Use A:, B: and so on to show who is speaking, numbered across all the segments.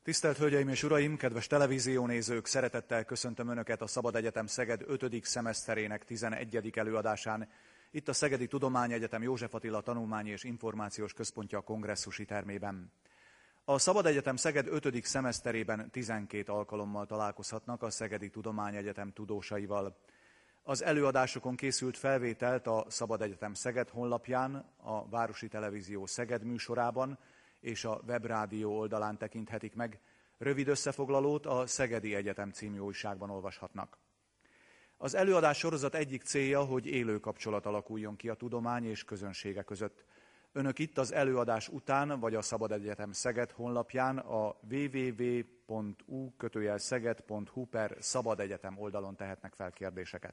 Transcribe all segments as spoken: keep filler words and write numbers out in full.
A: Tisztelt Hölgyeim és Uraim, kedves televíziónézők, szeretettel köszöntöm Önöket a Szabad Egyetem Szeged ötödik szemeszterének tizenegyedik előadásán. Itt a Szegedi Tudományegyetem József Attila Tanulmányi és Információs Központja a kongresszusi termében. A Szabad Egyetem Szeged ötödik szemeszterében tizenkét alkalommal találkozhatnak a Szegedi Tudományegyetem tudósaival. Az előadásokon készült felvételt a Szabad Egyetem Szeged honlapján, a Városi Televízió Szeged műsorában és a Webrádió oldalán tekinthetik meg. Rövid összefoglalót a Szegedi Egyetem című újságban olvashatnak. Az előadás sorozat egyik célja, hogy élő kapcsolat alakuljon ki a tudomány és közönsége között. Önök itt az előadás után, vagy a Szabad Egyetem Szeged honlapján a double-u double-u double-u pont u szeged pont hu per Szabad Egyetem oldalon tehetnek fel kérdéseket.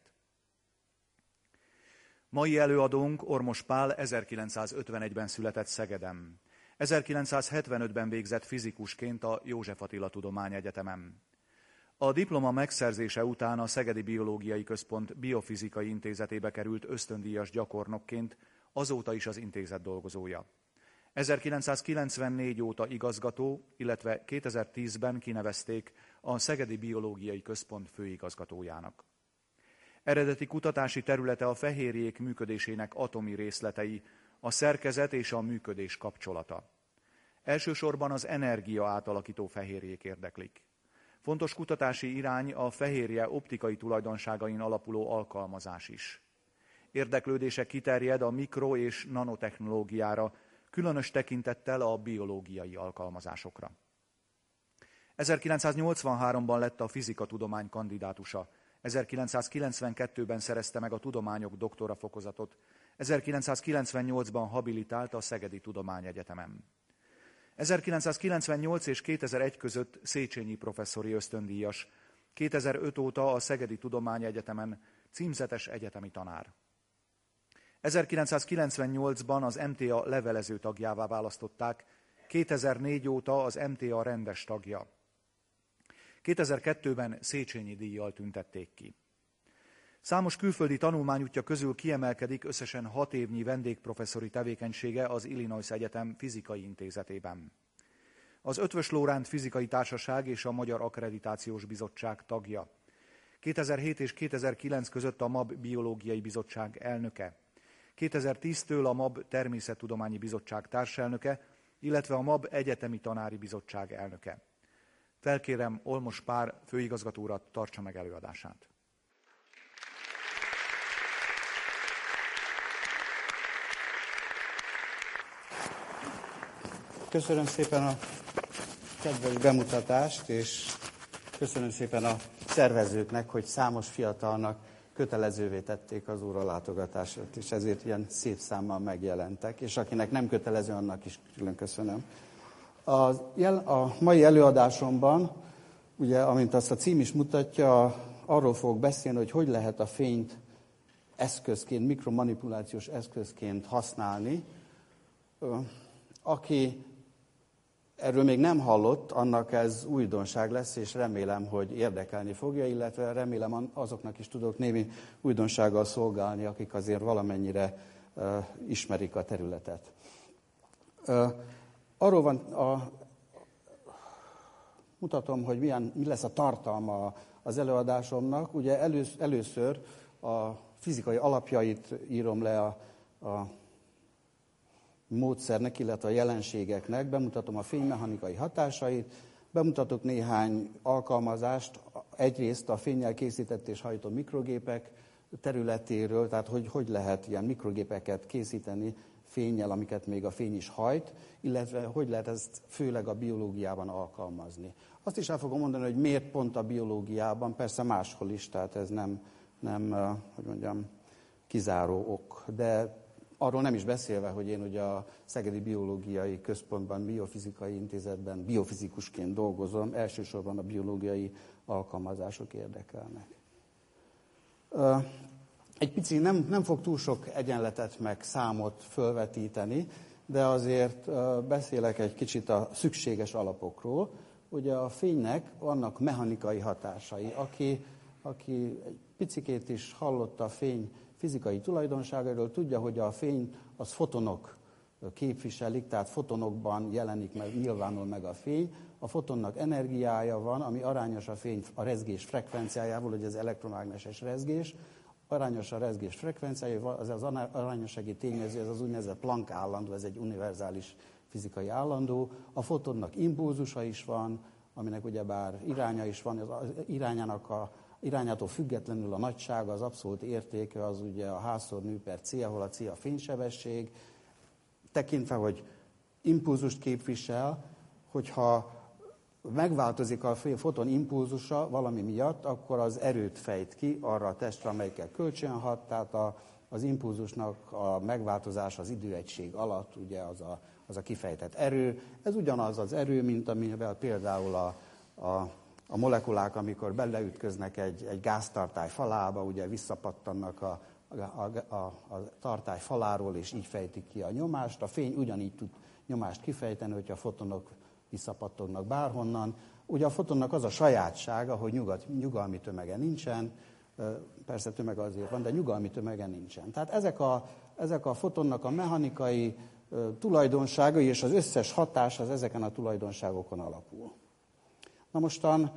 A: Mai előadónk Ormos Pál ezerkilencszázötvenegyben született Szegeden. ezerkilencszázhetvenötben végzett fizikusként a József Attila Tudományegyetemen. A diploma megszerzése után a Szegedi Biológiai Központ Biofizikai Intézetébe került ösztöndíjas gyakornokként, azóta is az intézet dolgozója. ezerkilencszázkilencvennégy óta igazgató, illetve kétezer-tízben kinevezték a Szegedi Biológiai Központ főigazgatójának. Eredeti kutatási területe a fehérjék működésének atomi részletei, a szerkezet és a működés kapcsolata. Elsősorban az energia átalakító fehérjék érdeklik. Fontos kutatási irány a fehérje optikai tulajdonságain alapuló alkalmazás is. Érdeklődése kiterjed a mikro- és nanotechnológiára, különös tekintettel a biológiai alkalmazásokra. ezerkilencszáznyolcvanháromban lett a fizikatudomány kandidátusa, ezerkilencszázkilencvenkettőben szerezte meg a tudományok doktora fokozatot, ezerkilencszázkilencvennyolcban habilitált a Szegedi Tudományegyetemen. ezerkilencszázkilencvennyolc és kétezer-egy között Széchenyi professzori ösztöndíjas, kétezer-öt óta a Szegedi Tudományegyetemen címzetes egyetemi tanár. ezerkilencszázkilencvennyolcban az em té á levelező tagjává választották, kétezer-négy óta az em té á rendes tagja. kétezer-kettőben Széchenyi díjjal tüntették ki. Számos külföldi tanulmányútja közül kiemelkedik összesen hat évnyi vendégprofesszori tevékenysége az Illinois Egyetem Fizikai Intézetében. Az Eötvös Loránd Fizikai Társaság és a Magyar Akkreditációs Bizottság tagja. kétezer-hét és kétezer-kilenc között a MAB Biológiai Bizottság elnöke. kétezer-tíztől a MAB Természettudományi Bizottság társelnöke, illetve a MAB Egyetemi Tanári Bizottság elnöke. Felkérem Ormos Pál főigazgató urat, tartsa meg előadását.
B: Köszönöm szépen a kedves bemutatást, és köszönöm szépen a szervezőknek, hogy számos fiatalnak kötelezővé tették az óralátogatását, és ezért ilyen szép számmal megjelentek, és akinek nem kötelező, annak is külön köszönöm. A, jel, a mai előadásomban, ugye, amint azt a cím is mutatja, arról fogok beszélni, hogy hogy lehet a fényt eszközként, mikromanipulációs eszközként használni. Aki erről még nem hallott, annak ez újdonság lesz, és remélem, hogy érdekelni fogja, illetve remélem azoknak is tudok némi újdonsággal szolgálni, akik azért valamennyire uh, ismerik a területet. Uh, arról van, a, mutatom, hogy milyen, mi lesz a tartalma az előadásomnak. Ugye elősz, először a fizikai alapjait írom le a, a módszernek, illetve a jelenségeknek, bemutatom a fénymechanikai hatásait, bemutatok néhány alkalmazást, egyrészt a fénnyel készített és hajtott mikrogépek területéről, tehát hogy, hogy lehet ilyen mikrogépeket készíteni fénnyel, amiket még a fény is hajt, illetve hogy lehet ezt főleg a biológiában alkalmazni. Azt is el fogom mondani, hogy miért pont a biológiában, persze máshol is, tehát ez nem, nem hogy mondjam, kizáró ok, de arról nem is beszélve, hogy én ugye a Szegedi Biológiai Központban, Biofizikai Intézetben biofizikusként dolgozom, elsősorban a biológiai alkalmazások érdekelnek. Egy pici, nem, nem fog túl sok egyenletet meg számot fölvetíteni, de azért beszélek egy kicsit a szükséges alapokról. Ugye a fénynek vannak mechanikai hatásai. Aki, aki egy picikét is hallotta a fény fizikai tulajdonságairól, tudja, hogy a fény az fotonok képviselik, tehát fotonokban jelenik meg, nyilvánul meg a fény. a fotonnak energiája van, ami arányos a fény a rezgés frekvenciájával, ugye az elektromágneses rezgés, arányos a rezgés frekvenciája, az az arányossági tényező, ez az úgynevezett Planck állandó, ez egy univerzális fizikai állandó. A fotonnak impulzusa is van, aminek ugyebár iránya is van, az irányának a, irányától függetlenül a nagysága, az abszolút értéke az ugye a H-szor nő per C, ahol a C a fénysebesség. Tekintve, hogy impulzust képvisel, hogyha megváltozik a foton impulzusa valami miatt, akkor az erőt fejt ki arra a testre, amelyikkel kölcsönhat, tehát a, az impulzusnak a megváltozása az időegység alatt, ugye az a, az a kifejtett erő. Ez ugyanaz az erő, mint amivel például a, a, a molekulák, amikor beleütköznek egy, egy gáztartály falába, ugye visszapattannak a, a, a, a, a tartály faláról, és így fejtik ki a nyomást. A fény ugyanígy tud nyomást kifejteni, hogyha a fotonok visszapattognak bárhonnan. Ugye a fotonnak az a sajátsága, hogy nyugat, nyugalmi tömege nincsen, persze tömeg azért van, de nyugalmi tömege nincsen. Tehát ezek a, ezek a fotonnak a mechanikai tulajdonságai és az összes hatás az ezeken a tulajdonságokon alapul. Na mostan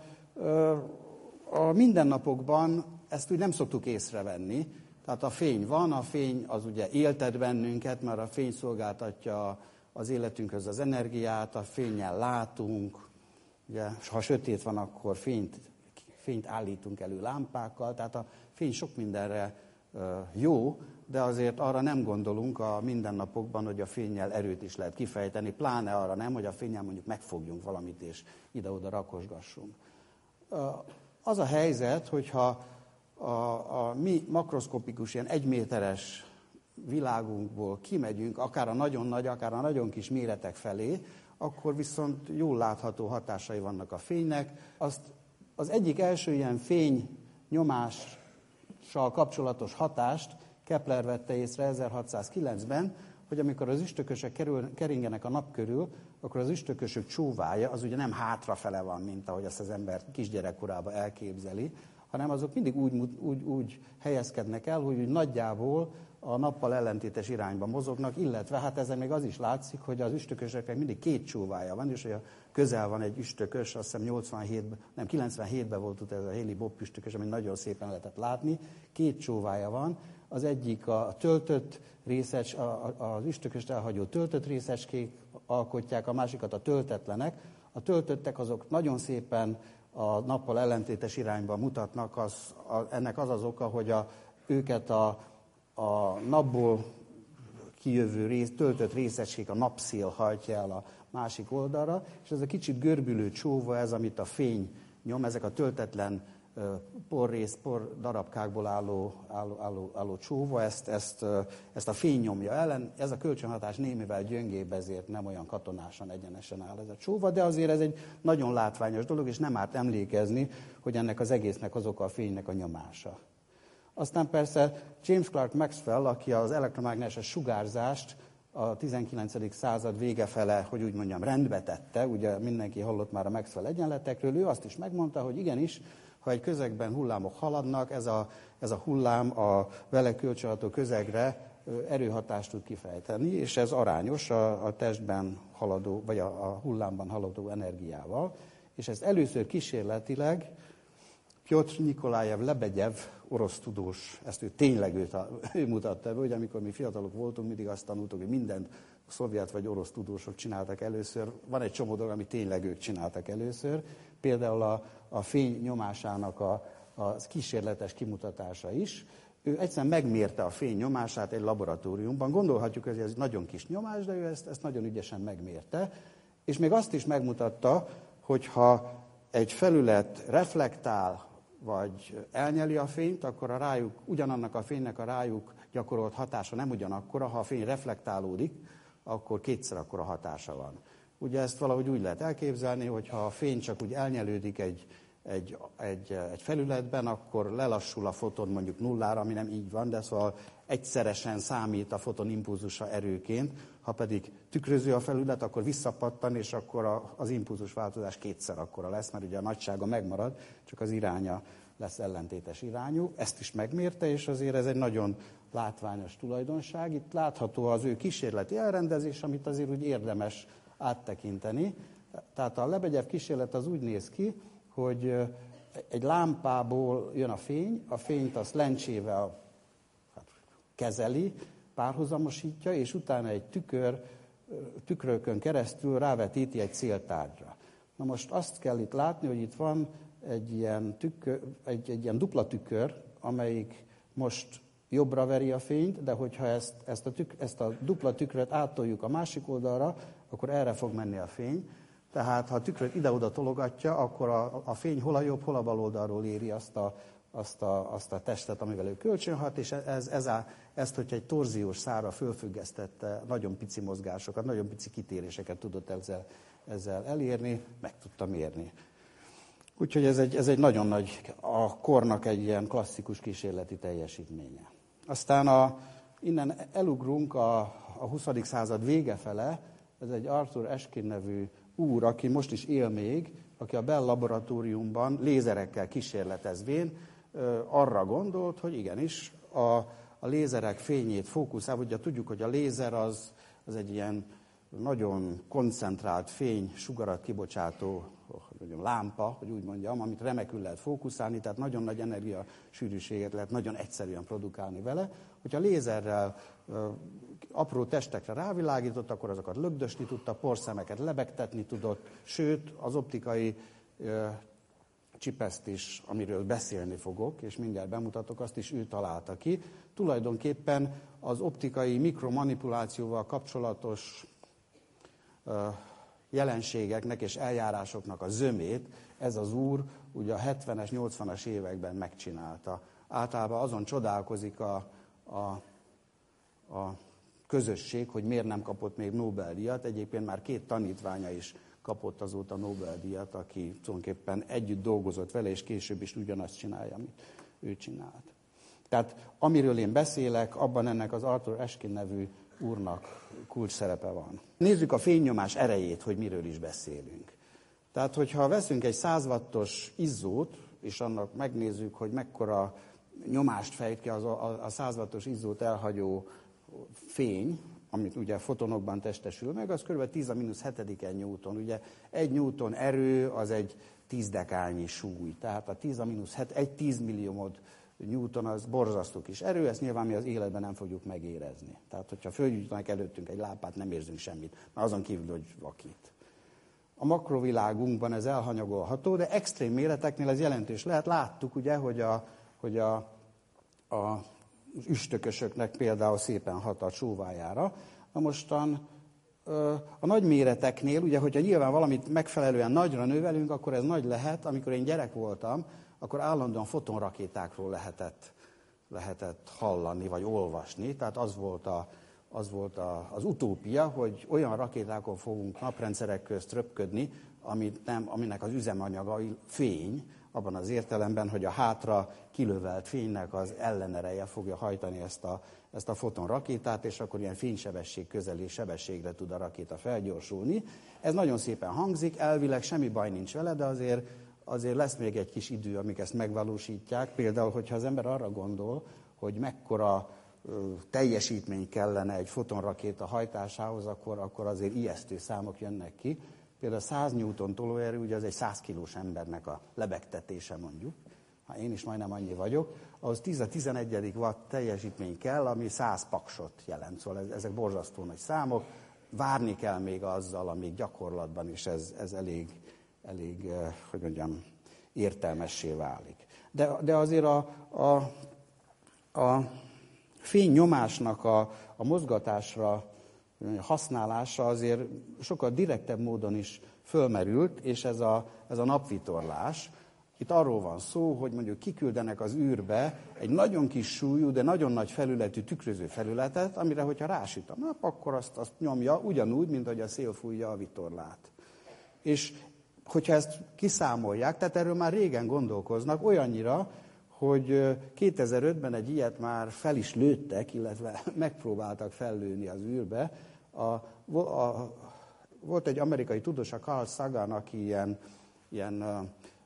B: a mindennapokban ezt úgy nem szoktuk észrevenni, tehát a fény van, a fény az ugye éltet bennünket, mert a fény szolgáltatja az életünkhöz az energiát, a fénnyel látunk, ugye, ha sötét van, akkor fényt, fényt állítunk elő lámpákkal, tehát a fény sok mindenre jó, de azért arra nem gondolunk a mindennapokban, hogy a fénnyel erőt is lehet kifejteni, pláne arra nem, hogy a fénnyel mondjuk megfogjunk valamit, és ide-oda rakosgassunk. Az a helyzet, hogyha a, a mi makroszkopikus, ilyen egyméteres világunkból kimegyünk, akár a nagyon nagy, akár a nagyon kis méretek felé, akkor viszont jól látható hatásai vannak a fénynek. Azt az egyik első ilyen fénynyomással kapcsolatos hatást Kepler vette észre ezerhatszázkilencben, hogy amikor az üstökösök kerül, keringenek a nap körül, akkor az üstökösök csóvája az ugye nem hátrafele van, mint ahogy azt az ember kisgyerekkorában elképzeli, hanem azok mindig úgy, úgy, úgy helyezkednek el, hogy úgy nagyjából a nappal ellentétes irányba mozognak, illetve hát ezen még az is látszik, hogy az üstökösöknek mindig két csóvája van, és hogy a közel van egy üstökös, azt hiszem nyolcvanhétben, nem kilencvenhétben volt ott ez a Halley-Bopp üstökös, amit nagyon szépen lehetett látni, két csóvája van, az egyik a töltött részec, az üstököst elhagyó töltött részecskék alkotják, a másikat a töltetlenek. A töltöttek azok nagyon szépen a nappal ellentétes irányba mutatnak, az, a, ennek az az oka, hogy a, őket a, a napból kijövő rész, töltött részecskék, a napszél hajtja el a másik oldalra, és ez a kicsit görbülő csóva, ez, amit a fény nyom, ezek a töltetlen porrész, por darabkákból álló, álló, álló, álló csóva, ezt, ezt, ezt a fény nyomja ellen. Ez a kölcsönhatás némivel gyöngébb, ezért nem olyan katonásan, egyenesen áll ez a csóva, de azért ez egy nagyon látványos dolog, és nem árt emlékezni, hogy ennek az egésznek az oka a fénynek a nyomása. Aztán persze James Clerk Maxwell, aki az elektromágneses sugárzást a tizenkilencedik század vége fele, hogy úgy mondjam, rendbe tette, ugye mindenki hallott már a Maxwell egyenletekről, ő azt is megmondta, hogy igenis, ha egy közegben hullámok haladnak, ez a, ez a hullám a vele kölcsönható közegre erőhatást tud kifejteni, és ez arányos a, a testben haladó, vagy a, a hullámban haladó energiával. És ezt először kísérletileg Pjotr Nikolajev Lebegyev, orosz tudós, ezt ő tényleg őt, ő mutatta be, hogy amikor mi fiatalok voltunk, mindig azt tanultuk, hogy mindent a szovjet vagy orosz tudósok csináltak először. Van egy csomó dolog, amit tényleg ők csináltak először. Például a, a fény nyomásának a, a kísérletes kimutatása is. Ő egyszerűen megmérte a fény nyomását egy laboratóriumban. Gondolhatjuk, hogy ez nagyon kis nyomás, de ő ezt, ezt nagyon ügyesen megmérte. És még azt is megmutatta, hogy ha egy felület reflektál, vagy elnyeli a fényt, akkor a rájuk, ugyanannak a fénynek a rájuk gyakorolt hatása nem ugyanakkora, ha a fény reflektálódik, akkor kétszer akkora hatása van. Ugye ezt valahogy úgy lehet elképzelni, hogy ha a fény csak úgy elnyelődik egy, egy, egy, egy felületben, akkor lelassul a foton mondjuk nullára, ami nem így van, de szóval egyszeresen számít a foton impulzusa erőként, ha pedig tükröző a felület, akkor visszapattan, és akkor a, az impulzus változás kétszer akkora lesz, mert ugye a nagysága megmarad, csak az iránya lesz ellentétes irányú. Ezt is megmérte, és azért ez egy nagyon látványos tulajdonság. Itt látható az ő kísérleti elrendezés, amit azért úgy érdemes áttekinteni. Tehát a Lebegyev kísérlet az úgy néz ki, hogy egy lámpából jön a fény, a fényt azt lencsével hát, kezeli, párhuzamosítja, és utána egy tükör, tükrökön keresztül rávetíti egy céltárgyra. Na most azt kell itt látni, hogy itt van egy ilyen, tükör, egy, egy ilyen dupla tükör, amelyik most jobbra veri a fényt, de hogyha ezt, ezt, a, tük, ezt a dupla tükröt áttoljuk a másik oldalra, akkor erre fog menni a fény. Tehát ha a tükröt ide-oda tologatja, akkor a, a fény hol a jobb, hol a bal oldalról éri azt a, azt a, azt a testet, amivel ő kölcsönhat, és ez, ez a, ezt, hogyha egy torziós szárra fölfüggesztette, nagyon pici mozgásokat, nagyon pici kitéréseket tudott ezzel, ezzel elérni, meg tudta mérni. Úgyhogy ez egy, ez egy nagyon nagy, a kornak egy ilyen klasszikus kísérleti teljesítménye. Aztán a, innen elugrunk a, a huszadik század vége fele, ez egy Arthur Ashkin nevű úr, aki most is él még, aki a Bell laboratóriumban lézerekkel kísérletezvén ö, arra gondolt, hogy igenis a, a lézerek fényét fókuszál, ugye tudjuk, hogy a lézer az, az egy ilyen nagyon koncentrált fény, sugarat kibocsátó mondjam, lámpa, hogy úgy mondjam, amit remekül lehet fókuszálni, tehát nagyon nagy energiasűrűséget lehet nagyon egyszerűen produkálni vele. Hogyha lézerrel ö, apró testekre rávilágított, akkor azokat lögdösni tudta, porszemeket lebegtetni tudott, sőt, az optikai ö, csipeszt is, amiről beszélni fogok, és mindjárt bemutatok, azt is ő találta ki. Tulajdonképpen az optikai mikromanipulációval kapcsolatos ö, jelenségeknek és eljárásoknak a zömét ez az úr ugye a hetvenes, nyolcvanas években megcsinálta. Általában azon csodálkozik a, a, a közösség, hogy miért nem kapott még Nobel-díjat. Egyébként már két tanítványa is kapott azóta Nobel-díjat, aki tulajdonképpen együtt dolgozott vele, és később is ugyanazt csinálja, amit ő csinált. Tehát amiről én beszélek, abban ennek az Arthur Ashkin nevű úrnak kulcs szerepe van. Nézzük a fénynyomás erejét, hogy miről is beszélünk. Tehát, hogyha veszünk egy száz wattos izzót, és annak megnézzük, hogy mekkora nyomást fejt ki az a, a száz wattos izzót elhagyó fény, amit ugye fotonokban testesül meg, az kb. tíz a mínusz hetediken newton. Ugye egy newton erő az egy tíz dekányi súly. Tehát a tíz a mínusz het, egy tízmilliómod newton az borzasztó kis erő, ezt nyilván mi az életben nem fogjuk megérezni. Tehát, hogyha fölgyújtanak előttünk egy lápát, nem érzünk semmit, már azon kívül, hogy vakít. A makrovilágunkban ez elhanyagolható, de extrém méreteknél ez jelentős lehet. Láttuk ugye, hogy a, hogy a, a üstökösöknek például szépen hat a csóvájára. Na mostan a nagy méreteknél, ugye, hogyha nyilván valamit megfelelően nagyra növelünk, akkor ez nagy lehet. Amikor én gyerek voltam, akkor állandóan fotonrakétákról lehetett, lehetett hallani, vagy olvasni. Tehát az volt, a, az, volt a, az utópia, hogy olyan rakétákon fogunk naprendszerek közt röpködni, amit nem, aminek az üzemanyaga fény, abban az értelemben, hogy a hátra kilövelt fénynek az ellenereje fogja hajtani ezt a, ezt a fotonrakétát, és akkor ilyen fénysebesség közeli sebességre tud a rakéta felgyorsulni. Ez nagyon szépen hangzik, elvileg semmi baj nincs vele, de azért, azért lesz még egy kis idő, amíg ezt megvalósítják. Például, hogyha az ember arra gondol, hogy mekkora ö, teljesítmény kellene egy fotonrakéta hajtásához, akkor, akkor azért ijesztő számok jönnek ki. Például száz newton tolóerő, ugye az egy száz kilós embernek a lebegtetése mondjuk. Ha én is majdnem annyi vagyok, ahhoz tíz a tizenegyedik watt teljesítmény kell, ami száz paksot jelent. Szóval ezek borzasztó nagy számok. Várni kell még azzal, amíg gyakorlatban is ez, ez elég, elég, hogy mondjam, értelmessé válik. De, de azért a, a, a fénynyomásnak a, a mozgatásra használása azért sokkal direktebb módon is fölmerült, és ez a, ez a napvitorlás. Itt arról van szó, hogy mondjuk kiküldenek az űrbe egy nagyon kis súlyú, de nagyon nagy felületű tükröző felületet, amire, hogyha rásüt a nap, akkor azt, azt nyomja ugyanúgy, mint ahogy a szél fújja a vitorlát. És hogyha ezt kiszámolják, tehát erről már régen gondolkoznak, olyannyira, hogy kétezer-ötben egy ilyet már fel is lőttek, illetve megpróbáltak fellőni az űrbe. A, a, volt egy amerikai tudós, a Carl Sagan, aki ilyen, ilyen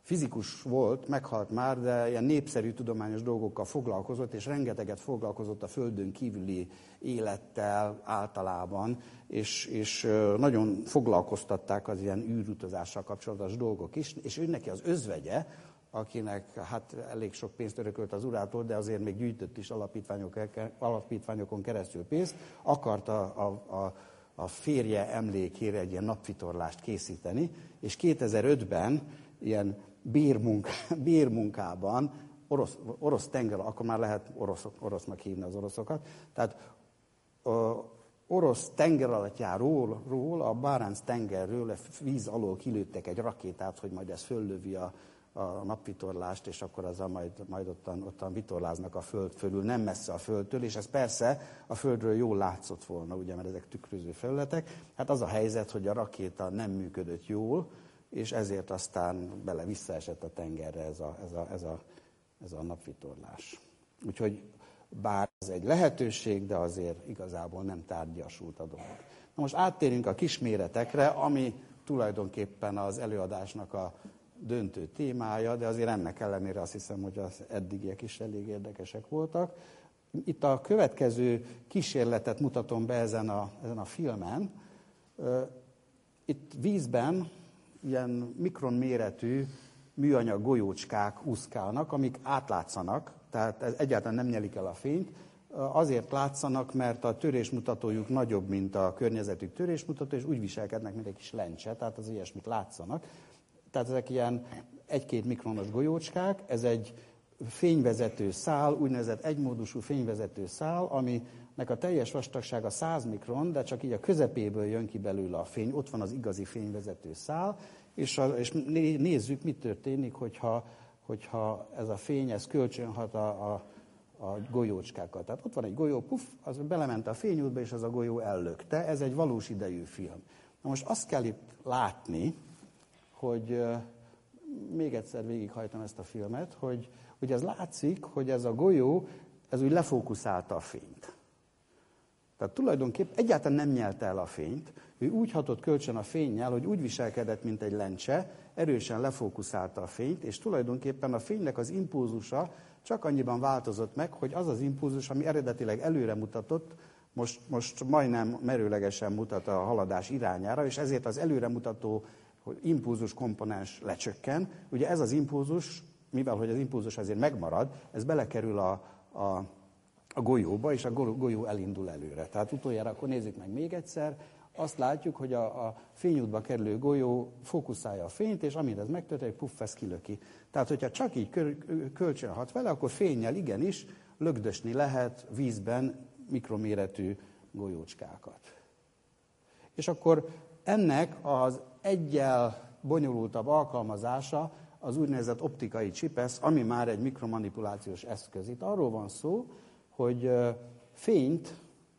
B: fizikus volt, meghalt már, de ilyen népszerű tudományos dolgokkal foglalkozott, és rengeteget foglalkozott a Földön kívüli élettel általában, és, és nagyon foglalkoztatták az ilyen űrutazással kapcsolatos dolgok is, és ő neki az özvegye, akinek hát elég sok pénzt örökölt az urától, de azért még gyűjtött is alapítványok, alapítványokon keresztül pénzt, akarta a, a, a férje emlékére egy ilyen napvitorlást készíteni, és kétezer-ötben ilyen bérmunk, bérmunkában, orosz, orosz tenger, akkor már lehet orosz, orosznak hívni az oroszokat, tehát ö, orosz tengeralattjáról, ról, a Báránc tengerről, a víz alól kilőttek egy rakétát, hogy majd ez föllövi a, a napvitorlást, és akkor azzal majd, majd ottan, ottan vitorláznak a föld fölül, nem messze a földtől, és ez persze a földről jól látszott volna, ugye, mert ezek tükröző felületek. Hát az a helyzet, hogy a rakéta nem működött jól, és ezért aztán bele visszaesett a tengerre ez a, ez a, ez a, ez a napvitorlás. Úgyhogy bár ez egy lehetőség, de azért igazából nem tárgyasult a dolog. Na most áttérünk a kisméretekre, ami tulajdonképpen az előadásnak a döntő témája, de azért ennek ellenére azt hiszem, hogy az eddigiek is elég érdekesek voltak. Itt a következő kísérletet mutatom be ezen a, ezen a filmen. Itt vízben ilyen mikronméretű műanyag golyócskák úszkálnak, amik átlátszanak, tehát ez egyáltalán nem nyelik el a fényt. Azért látszanak, mert a törésmutatójuk nagyobb, mint a környezetük törésmutató, és úgy viselkednek, mint egy kis lencse, tehát az ilyesmit látszanak. Tehát ezek ilyen egy-két mikronos golyócskák, ez egy fényvezető szál, úgynevezett egymódusú fényvezető szál, aminek a teljes vastagsága száz mikron, de csak így a közepéből jön ki belőle a fény, ott van az igazi fényvezető szál, és, a, és nézzük, mi történik, hogyha, hogyha ez a fény, ez kölcsönhat a, a, a golyócskákkal. Tehát ott van egy golyó, puff, az belement a fényútba, és az a golyó ellökte. Ez egy valós idejű film. Na most azt kell itt látni, hogy uh, még egyszer végighajtom ezt a filmet, hogy, hogy ez látszik, hogy ez a golyó, ez úgy lefókuszálta a fényt. Tehát tulajdonképpen egyáltalán nem nyelte el a fényt, ő úgy hatott kölcsön a fénnyel, hogy úgy viselkedett, mint egy lencse, erősen lefókuszálta a fényt, és tulajdonképpen a fénynek az impulzusa csak annyiban változott meg, hogy az az impulzus, ami eredetileg előre mutatott, most, most majdnem merőlegesen mutat a haladás irányára, és ezért az előremutató impulzus komponens lecsökken. Ugye ez az impulzus, mivel hogy az impulzus azért megmarad, ez belekerül a, a, a golyóba, és a golyó elindul előre. Tehát utoljára akkor nézzük meg még egyszer, azt látjuk, hogy a, a fényútba kerülő golyó fókuszálja a fényt, és amint ez megtörténik, puff, ez kilöki. Tehát, hogyha csak így kölcsön hat vele, akkor fénnyel igenis lögdösni lehet vízben mikroméretű golyócskákat. És akkor ennek az egyel bonyolultabb alkalmazása az úgynevezett optikai csipesz, ami már egy mikromanipulációs eszköz. Itt arról van szó, hogy fényt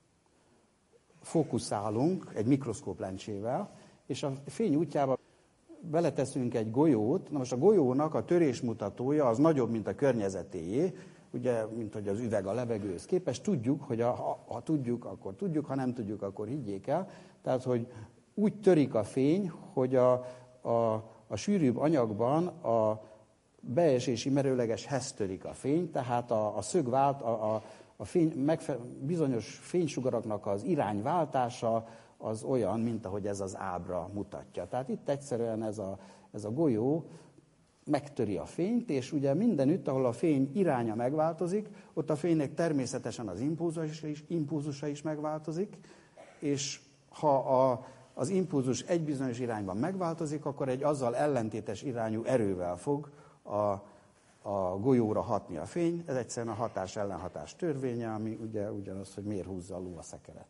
B: fókuszálunk egy mikroszkóp lencsével, és a fény útjába beleteszünk egy golyót. Na most a golyónak a törésmutatója az nagyobb, mint a környezetéjé, ugye, mint hogy az üveg a levegőhöz képest. Tudjuk, hogy a, ha, ha tudjuk, akkor tudjuk, ha nem tudjuk, akkor higgyék el. Tehát, hogy úgy törik a fény, hogy a, a, a sűrűbb anyagban a beesési merőlegeshez törik a fény, tehát a, a szögvált, a, a, a fény, megfe, bizonyos fénysugaraknak az irányváltása az olyan, mint ahogy ez az ábra mutatja. Tehát itt egyszerűen ez a, ez a golyó megtöri a fényt, és ugye mindenütt, ahol a fény iránya megváltozik, ott a fénynek természetesen az impulzusa is, impulzusa is megváltozik, és ha a, az impulzus egy bizonyos irányban megváltozik, akkor egy azzal ellentétes irányú erővel fog a, a golyóra hatni a fény. Ez egyszerűen a hatás-ellenhatás törvénye, ami ugye ugyanaz, hogy miért húzza a ló a szekeret.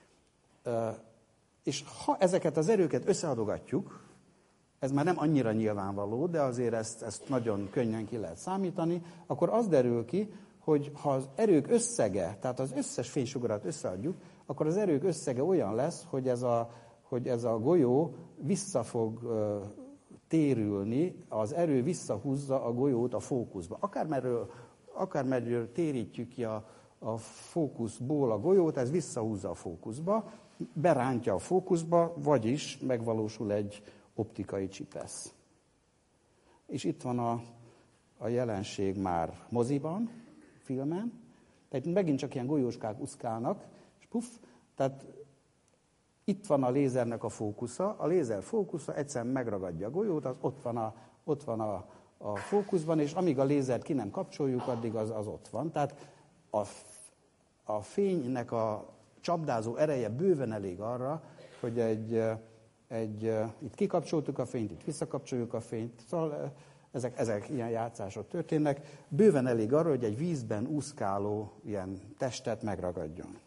B: És ha ezeket az erőket összeadogatjuk, ez már nem annyira nyilvánvaló, de azért ezt, ezt nagyon könnyen ki lehet számítani, akkor az derül ki, hogy ha az erők összege, tehát az összes fénysugarat összeadjuk, akkor az erők összege olyan lesz, hogy ez a, hogy ez a golyó vissza fog uh, térülni, az erő visszahúzza a golyót a fókuszba. Akármerről, akármerről térítjük ki a, a fókuszból a golyót, ez visszahúzza a fókuszba, berántja a fókuszba, vagyis megvalósul egy optikai csipesz. és itt van a, a jelenség már moziban, filmen. Tehát megint csak ilyen golyóskák úszkálnak, és puff, tehát itt van a lézernek a fókusza, a lézer fókusza egyszerűen megragadja a golyót, az ott van a, ott van a, a fókuszban, és amíg a lézert ki nem kapcsoljuk, addig az, az ott van. Tehát a, a fénynek a csapdázó ereje bőven elég arra, hogy egy, egy, itt kikapcsoltuk a fényt, itt visszakapcsoljuk a fényt, szóval ezek, ezek ilyen játszások történnek, bőven elég arra, hogy egy vízben úszkáló ilyen testet megragadjon.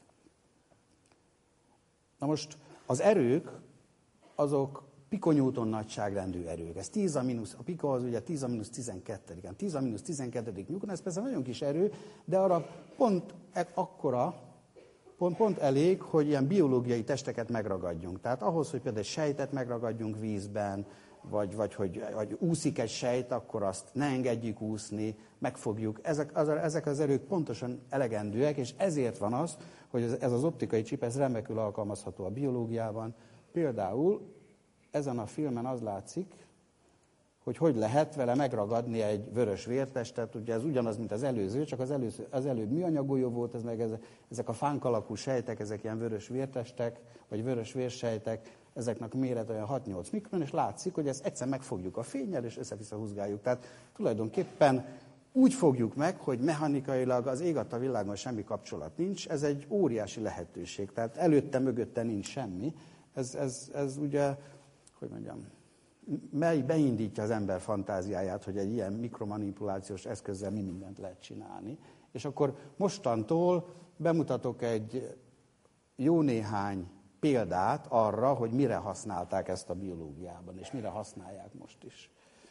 B: Na most az erők, azok pikonyúton nagyságrendű erők. Ez tíz a mínusz, a pika az ugye tíz a mínusz tizenkettő, igen, tíz a mínusz tizenkettő nyugon, ez persze nagyon kis erő, de arra pont akkora, pont, pont elég, hogy ilyen biológiai testeket megragadjunk. Tehát ahhoz, hogy például egy sejtet megragadjunk vízben, vagy, vagy hogy vagy úszik egy sejt, akkor azt ne engedjük úszni, megfogjuk. Ezek az, ezek az erők pontosan elegendőek, és ezért van az, hogy ez, ez az optikai csip, ez remekül alkalmazható a biológiában. Például ezen a filmen az látszik, hogy hogy lehet vele megragadni egy vörös vértestet. Ugye ez ugyanaz, mint az előző, csak az, előző, az előbb műanyaggolyó volt, ez meg ez, ezek a fánk alakú sejtek, ezek ilyen vörös vértestek, vagy vörös vérsejtek, ezeknek a méret olyan hat-nyolc mikron, és látszik, hogy ezt egyszer megfogjuk a fénnyel, és össze-vissza húzgáljuk. Tehát tulajdonképpen úgy fogjuk meg, hogy mechanikailag az ég adta világon semmi kapcsolat nincs, ez egy óriási lehetőség. Tehát előtte, mögötte nincs semmi. Ez, ez, ez ugye, hogy mondjam, mely beindítja az ember fantáziáját, hogy egy ilyen mikromanipulációs eszközzel mi mindent lehet csinálni. És akkor mostantól bemutatok egy jó néhány példát arra, hogy mire használták ezt a biológiában, és mire használják most is.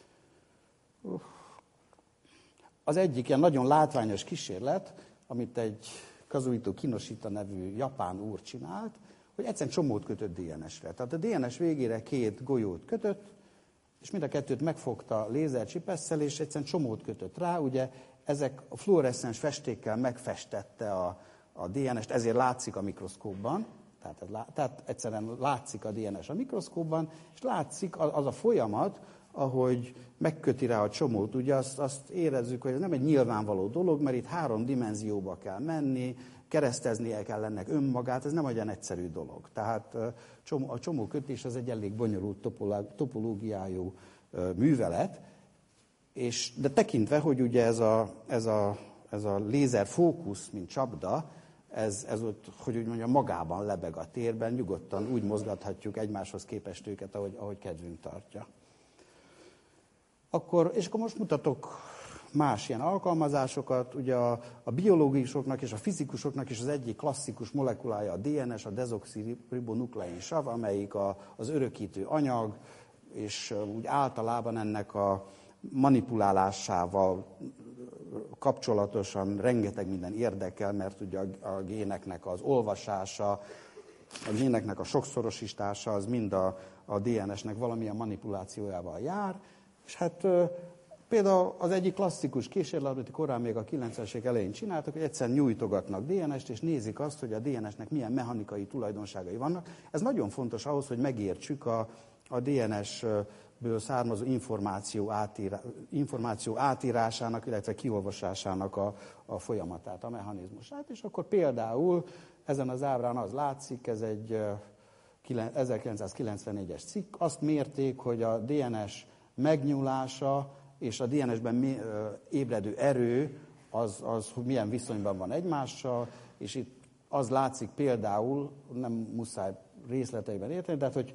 B: Uff. Az egyik ilyen nagyon látványos kísérlet, amit egy Kazuhito Kinoshita nevű japán úr csinált, hogy egyszerűen csomót kötött dé en es-re. Tehát a dé en es végére két golyót kötött, és mind a kettőt megfogta lézercsipesszel, és egyszerűen csomót kötött rá. Ugye ezek a fluoreszcens festékkel megfestette a, a dé en es-t, ezért látszik a mikroszkópban. Tehát, tehát egyszerűen látszik a dé en es a mikroszkópban, és látszik az a folyamat, ahogy megköti rá a csomót. Ugye azt, azt érezzük, hogy ez nem egy nyilvánvaló dolog, mert itt három dimenzióba kell menni, kereszteznie kell ennek önmagát, ez nem olyan egyszerű dolog. Tehát a csomókötés az egy elég bonyolult topológiájú művelet, és, de tekintve, hogy ugye ez a, ez a, ez a lézer fókusz, mint csapda, ez, ez ott, hogy úgy mondjam, magában lebeg a térben, nyugodtan úgy mozgathatjuk egymáshoz képest őket, ahogy, ahogy kedvünk tartja. Akkor, és akkor most mutatok más ilyen alkalmazásokat. Ugye a, a biológusoknak és a fizikusoknak is az egyik klasszikus molekulája a dé en es, a dezoxiribonuklein sav, amelyik a, az örökítő anyag, és úgy általában ennek a manipulálásával kapcsolatosan rengeteg minden érdekel, mert ugye a, a géneknek az olvasása, a géneknek a sokszorosítása, az mind a, a dé en es-nek valamilyen manipulációjával jár. És hát például az egyik klasszikus kísérlet, amit korán még a kilencvenes évek elején csináltak, hogy egyszerűen nyújtogatnak dé en es-t, és nézik azt, hogy a dé en es-nek milyen mechanikai tulajdonságai vannak. Ez nagyon fontos ahhoz, hogy megértsük a, a dé en es-ből származó információ, átírá, információ átírásának, illetve kiolvasásának a, a folyamatát, a mechanizmusát. És akkor például ezen az ábrán az látszik, ez egy ezerkilencszázkilencvennégyes cikk, azt mérték, hogy a dé en es megnyúlása és a dé en es-ben ébredő erő, az, az milyen viszonyban van egymással, és itt az látszik például, nem muszáj részleteiben érteni, tehát hogy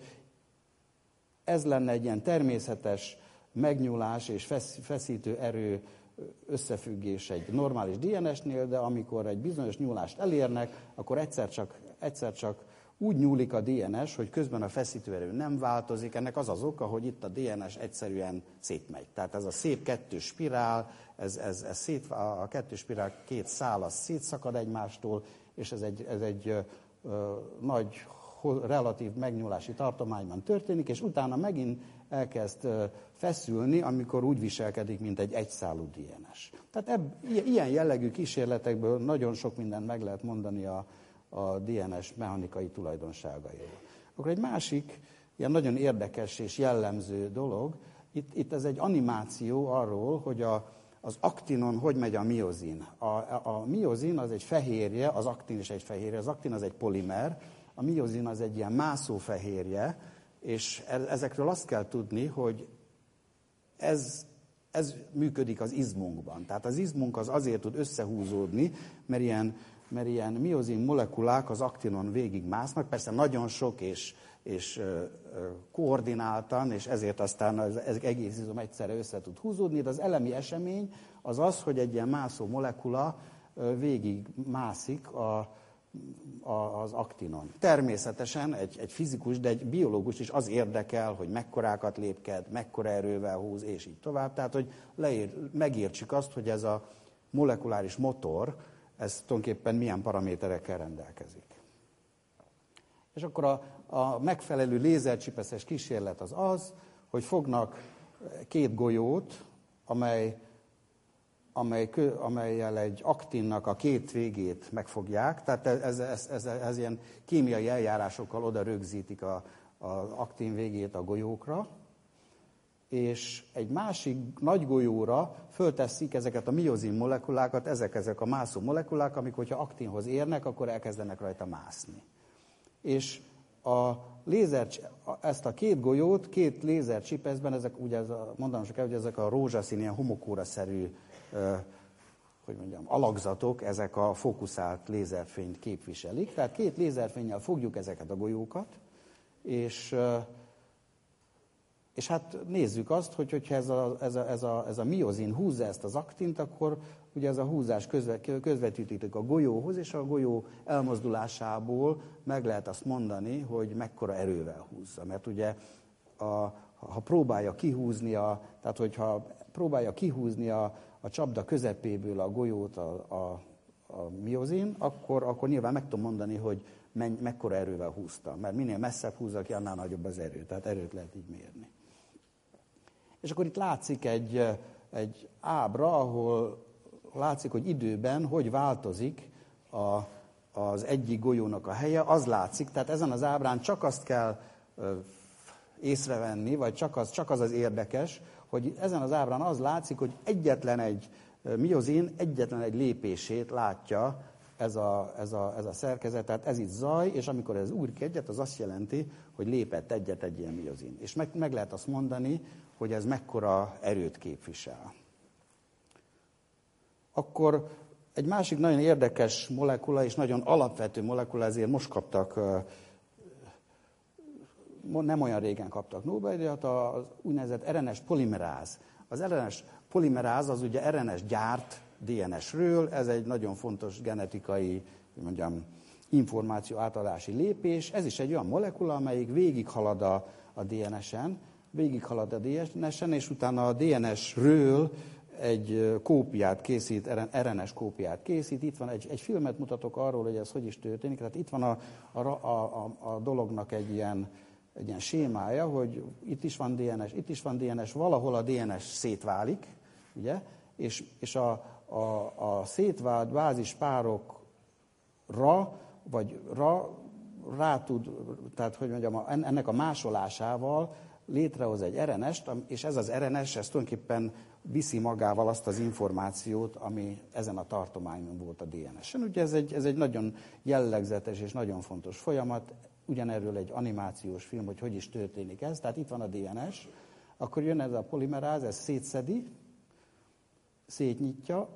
B: ez lenne egy ilyen természetes megnyúlás és feszítő erő összefüggés egy normális dé en es-nél, de amikor egy bizonyos nyúlást elérnek, akkor egyszer csak, egyszer csak úgy nyúlik a dé en es, hogy közben a feszítőerő nem változik. Ennek az az oka, hogy itt a dé en es egyszerűen szétmegy. Tehát ez a szép kettős spirál, ez, ez, ez szét, a kettős spirál két szála szétszakad egymástól, és ez egy, ez egy ö, nagy relatív megnyúlási tartományban történik, és utána megint elkezd ö, feszülni, amikor úgy viselkedik, mint egy egyszálú dé en es. Tehát ebb, ilyen jellegű kísérletekből nagyon sok mindent meg lehet mondani a a dé en es mechanikai tulajdonságairól. Akkor egy másik, ilyen nagyon érdekes és jellemző dolog, Itt, itt ez egy animáció arról, hogy a, az aktinon hogy megy a miozin. A, a, a miozin az egy fehérje, az aktin is egy fehérje, az aktin az egy polimer, a miozin az egy ilyen mászófehérje, és ezekről azt kell tudni, hogy ez, ez működik az izmunkban. Tehát az izmunk az azért tud összehúzódni, mert ilyen, mert ilyen miozin molekulák az aktinon végig másznak, persze nagyon sok és, és ö, ö, koordináltan, és ezért aztán az, ez egész izom egyszerre össze tud húzódni, de az elemi esemény az az, hogy egy ilyen mászó molekula ö, végig mászik a az aktinon. Természetesen egy, egy fizikus, de egy biológus is az érdekel, hogy mekkorákat lépked, mekkora erővel húz, és így tovább. Tehát, hogy leír, megértsük azt, hogy ez a molekuláris motor, ez tulajdonképpen milyen paraméterekkel rendelkezik. És akkor a, a megfelelő lézercsipeszes kísérlet az az, hogy fognak két golyót, amely Amely, amellyel egy aktinnak a két végét megfogják, tehát ez, ez, ez, ez ilyen kémiai eljárásokkal oda rögzítik az aktin végét a golyókra, és egy másik nagy golyóra fölteszik ezeket a miozin molekulákat, ezek, ezek a mászó molekulák, amik, hogyha aktinhoz érnek, akkor elkezdenek rajta mászni. És a lézer, ezt a két golyót, két lézercsipeszben, ezek ugye, ez a, mondanom csak el, hogy ezek a rózsaszín, ilyen homokóra-szerű hogy mondjam, alakzatok, ezek a fókuszált lézerfényt képviselik. Tehát két lézerfénnyel fogjuk ezeket a golyókat, és, és hát nézzük azt, hogy hogyha ez a, ez, a, ez, a, ez a miozin húzza ezt az aktint, akkor ugye ez a húzás közve, közvetítik a golyóhoz, és a golyó elmozdulásából meg lehet azt mondani, hogy mekkora erővel húzza. Mert ugye a, ha próbálja kihúzni, a, tehát hogyha próbálja kihúzni a, a csapda közepéből a golyót a, a, a miozin, akkor, akkor nyilván meg tudom mondani, hogy menny, mekkora erővel húzta. Mert minél messzebb húzza ki, annál nagyobb az erő. Tehát erőt lehet így mérni. És akkor itt látszik egy, egy ábra, ahol látszik, hogy időben hogy változik a, az egyik golyónak a helye. Az látszik, tehát ezen az ábrán csak azt kell észrevenni, vagy csak az, csak az az érdekes, hogy ezen az ábrán az látszik, hogy egyetlen egy miozin, egyetlen egy lépését látja ez a, ez a, ez a szerkezet, tehát ez itt zaj, és amikor ez ugrik egyet, az azt jelenti, hogy lépett egyet egy ilyen miozin. És meg, meg lehet azt mondani, hogy ez mekkora erőt képvisel. Akkor egy másik nagyon érdekes molekula, és nagyon alapvető molekula, ezért most kaptak, nem olyan régen kaptak Nobel-díjat, az úgynevezett er en es polimeráz. Az er en es polimeráz az ugye er en es gyárt dé en es-ről, ez egy nagyon fontos genetikai, hogy mondjam, információ átadási lépés. Ez is egy olyan molekula, amelyik végighalad a, a dé en es-en, végighalad a dé en es-en, és utána a dé en es-ről egy kópiát készít, er en es kópiát készít. Itt van egy, egy filmet mutatok arról, hogy ez hogy is történik. Tehát itt van a, a, a, a dolognak egy ilyen, egy ilyen sémája, hogy itt is van dé en es, itt is van dé en es, valahol a dé en es szétválik, ugye? És, és a, a, a szétvált bázispárokra, vagy ra, rá tud, tehát hogy mondjam, ennek a másolásával létrehoz egy er en est, és ez az er en es, ez tulajdonképpen viszi magával azt az információt, ami ezen a tartományon volt a dé en es-en. Ugye ez egy, ez egy nagyon jellegzetes és nagyon fontos folyamat, ugyanerről egy animációs film, hogy hogy is történik ez. Tehát itt van a dé en es, akkor jön ez a polimeráz, ez szétszedi, szétnyitja,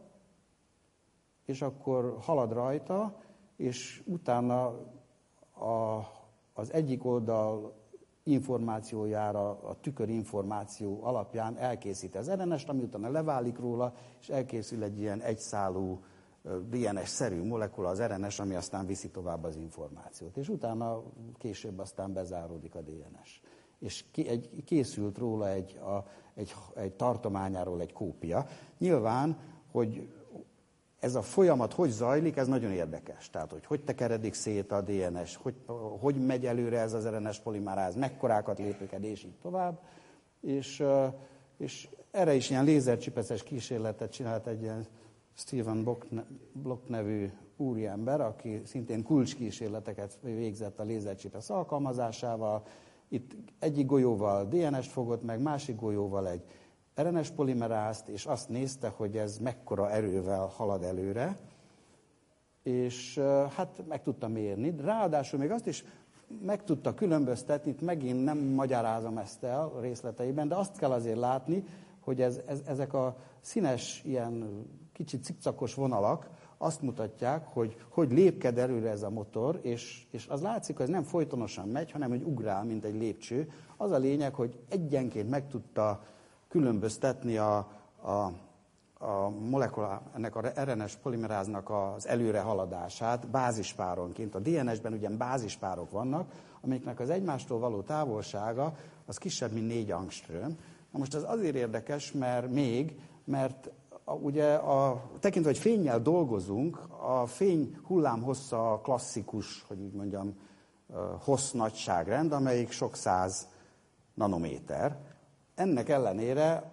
B: és akkor halad rajta, és utána a, az egyik oldal információjára, a tükörinformáció alapján elkészít az er en est, ami utána leválik róla, és elkészül egy ilyen egyszálú dé en es-szerű molekula, az er en es, ami aztán viszi tovább az információt. És utána később aztán bezáródik a dé en es. És egy, készült róla egy, a, egy, egy tartományáról egy kópia. Nyilván, hogy ez a folyamat hogy zajlik, ez nagyon érdekes. Tehát, hogy hogy tekeredik szét a dé en es, hogy, hogy megy előre ez az er en es polimeráz, mekkorákat lépőked, és így tovább. És, és erre is ilyen lézercsipeszes kísérletet csinált egy ilyen Stephen Block nevű úriember, aki szintén kulcskísérleteket végzett a lézercsipesz alkalmazásával, Itt egyik golyóval dé en est fogott meg, másik golyóval egy er en es polimerázt, és azt nézte, hogy ez mekkora erővel halad előre, és hát meg tudta mérni. Ráadásul még azt is meg tudta különböztetni, itt megint nem magyarázom ezt el részleteiben, de azt kell azért látni, hogy ez, ez, ezek a színes, ilyen kicsit cikcakos vonalak azt mutatják, hogy hogy lépked előre ez a motor, és, és az látszik, hogy ez nem folytonosan megy, hanem hogy ugrál, mint egy lépcső. Az a lényeg, hogy egyenként meg tudta különböztetni a, a, a molekula, ennek a er en es polimeráznak az előre haladását bázispáronként. A dé en es-ben ugyan bázispárok vannak, amiknek az egymástól való távolsága az kisebb, mint négy angström. Na most ez azért érdekes, mert még, mert a, ugye a, tekintve, hogy fénnyel dolgozunk, a fény hullámhossza a klasszikus, hogy úgy mondjam, hossz nagyságrend, amelyik sok száz nanométer. Ennek ellenére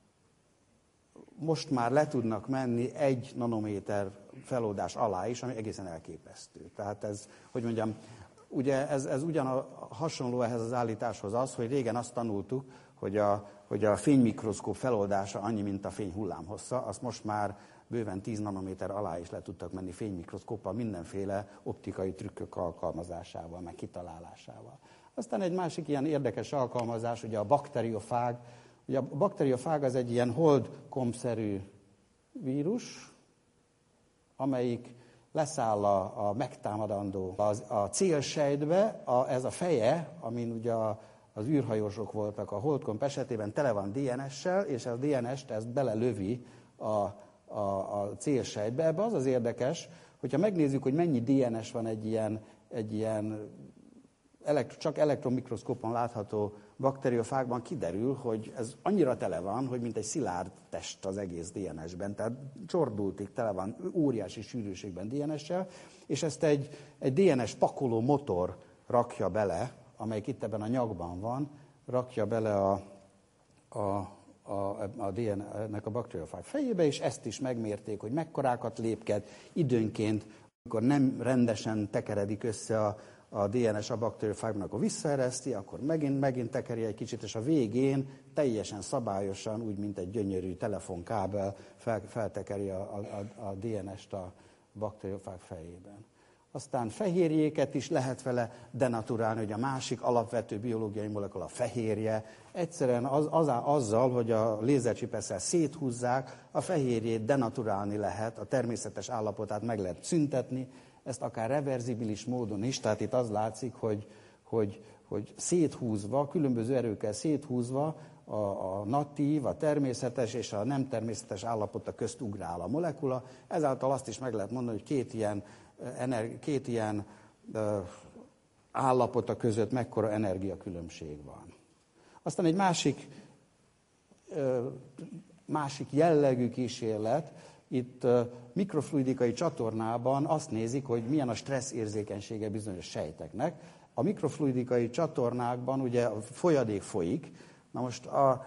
B: most már le tudnak menni egy nanométer feloldás alá is, ami egészen elképesztő. Tehát ez, hogy mondjam, ugye ez, ez ugyan a, hasonló ehhez az állításhoz az, hogy régen azt tanultuk, hogy a, hogy a fénymikroszkóp feloldása annyi, mint a fény hullámhossza, azt most már bőven tíz nanométer alá is le tudtak menni fénymikroszkóppal, mindenféle optikai trükkök alkalmazásával, meg kitalálásával. Aztán egy másik ilyen érdekes alkalmazás, ugye a bakteriofág. Ugye a bakteriofág az egy ilyen holdkombszerű vírus, amelyik leszáll a, a megtámadandó az, a célsejtbe, a, ez a feje, amin ugye a, az űrhajósok voltak a holdkomp esetében, tele van dé en es-sel, és a dé en est ezt belelövi a, a, a célsejtbe. Ebben az az érdekes, hogyha megnézzük, hogy mennyi dé en es van egy ilyen, egy ilyen elektro, csak elektromikroszkópon látható bakteriofágban, kiderül, hogy ez annyira tele van, hogy mint egy szilárd test az egész dé en es-ben, tehát csordultig tele van óriási sűrűségben dé en es-sel, és ezt egy, egy dé en es pakoló motor rakja bele, amelyik itt ebben a nyakban van, rakja bele a, a, a, a dé en es-nek a bakteriofág fejébe, és ezt is megmérték, hogy mekkorákat lépked, időnként, amikor nem rendesen tekeredik össze a a dé en es a bakteriofágban, akkor visszaereszti, akkor megint, megint tekeri egy kicsit, és a végén teljesen szabályosan, úgy, mint egy gyönyörű telefonkábel fel, feltekeri a, a, a dé en est a bakteriofág fejében. Aztán fehérjéket is lehet vele denaturálni, hogy a másik alapvető biológiai molekula fehérje. Egyszerűen az, az, azzal, hogy a lézercsipesszel széthúzzák, a fehérjét denaturálni lehet, a természetes állapotát meg lehet szüntetni, ezt akár reverzibilis módon is, tehát itt az látszik, hogy, hogy, hogy széthúzva, különböző erőkkel széthúzva a, a natív, a természetes és a nem természetes állapota közt ugrál a molekula. Ezáltal azt is meg lehet mondani, hogy két ilyen, két ilyen állapota között mekkora energiakülönbség van. Aztán egy másik, másik jellegű kísérlet, itt mikrofluidikai csatornában azt nézik, hogy milyen a stressz érzékenysége bizonyos sejteknek. A mikrofluidikai csatornákban ugye a folyadék folyik. Na most a, a,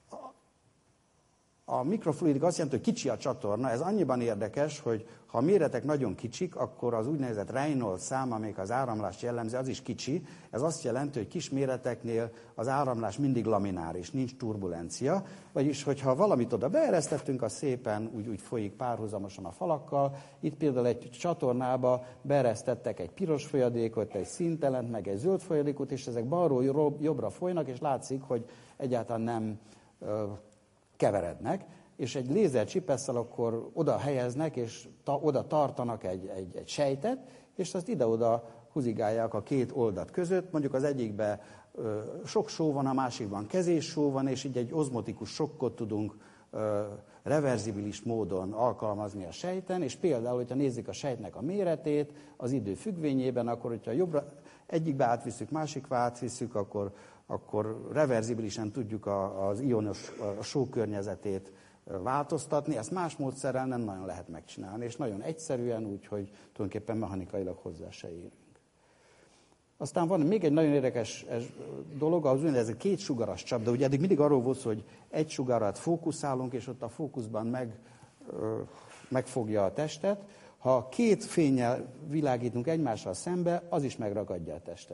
B: a mikrofluidik azt jelenti, hogy kicsi a csatorna. Ez annyiban érdekes, hogy ha a méretek nagyon kicsik, akkor az úgynevezett Reynolds szám, amelyik az áramlást jellemzi, az is kicsi. Ez azt jelenti, hogy kis méreteknél az áramlás mindig lamináris, nincs turbulencia. Vagyis, hogyha valamit oda beeresztettünk, az szépen úgy, úgy folyik párhuzamosan a falakkal. Itt például egy csatornába beeresztettek egy piros folyadékot, egy színtelent, meg egy zöld folyadékot, és ezek balról jobbra folynak, és látszik, hogy egyáltalán nem ö, keverednek. És egy lézercsipesszel akkor oda helyeznek, és ta, oda tartanak egy, egy, egy sejtet, és azt ide-oda húzigálják a két oldat között. Mondjuk az egyikben ö, sok só van, a másikban kezéssó van, és így egy ozmotikus sokkot tudunk ö, reverzibilis módon alkalmazni a sejten, és például, hogyha nézzük a sejtnek a méretét az idő függvényében, akkor, hogyha jobbra egyikbe átvisszük, másikba átvisszük, akkor, akkor reverzibilisen tudjuk a, az ionos a só környezetét változtatni, ezt más módszerrel nem nagyon lehet megcsinálni, és nagyon egyszerűen, úgyhogy tulajdonképpen mechanikailag hozzá se érünk. Aztán van még egy nagyon érdekes dolog, az úgynevezett két sugaras csapda. Ugye eddig mindig arról volt szó, hogy egy sugarat fókuszálunk, és ott a fókuszban meg, megfogja a testet. Ha két fénnyel világítunk egymással szembe, az is megragadja a testet.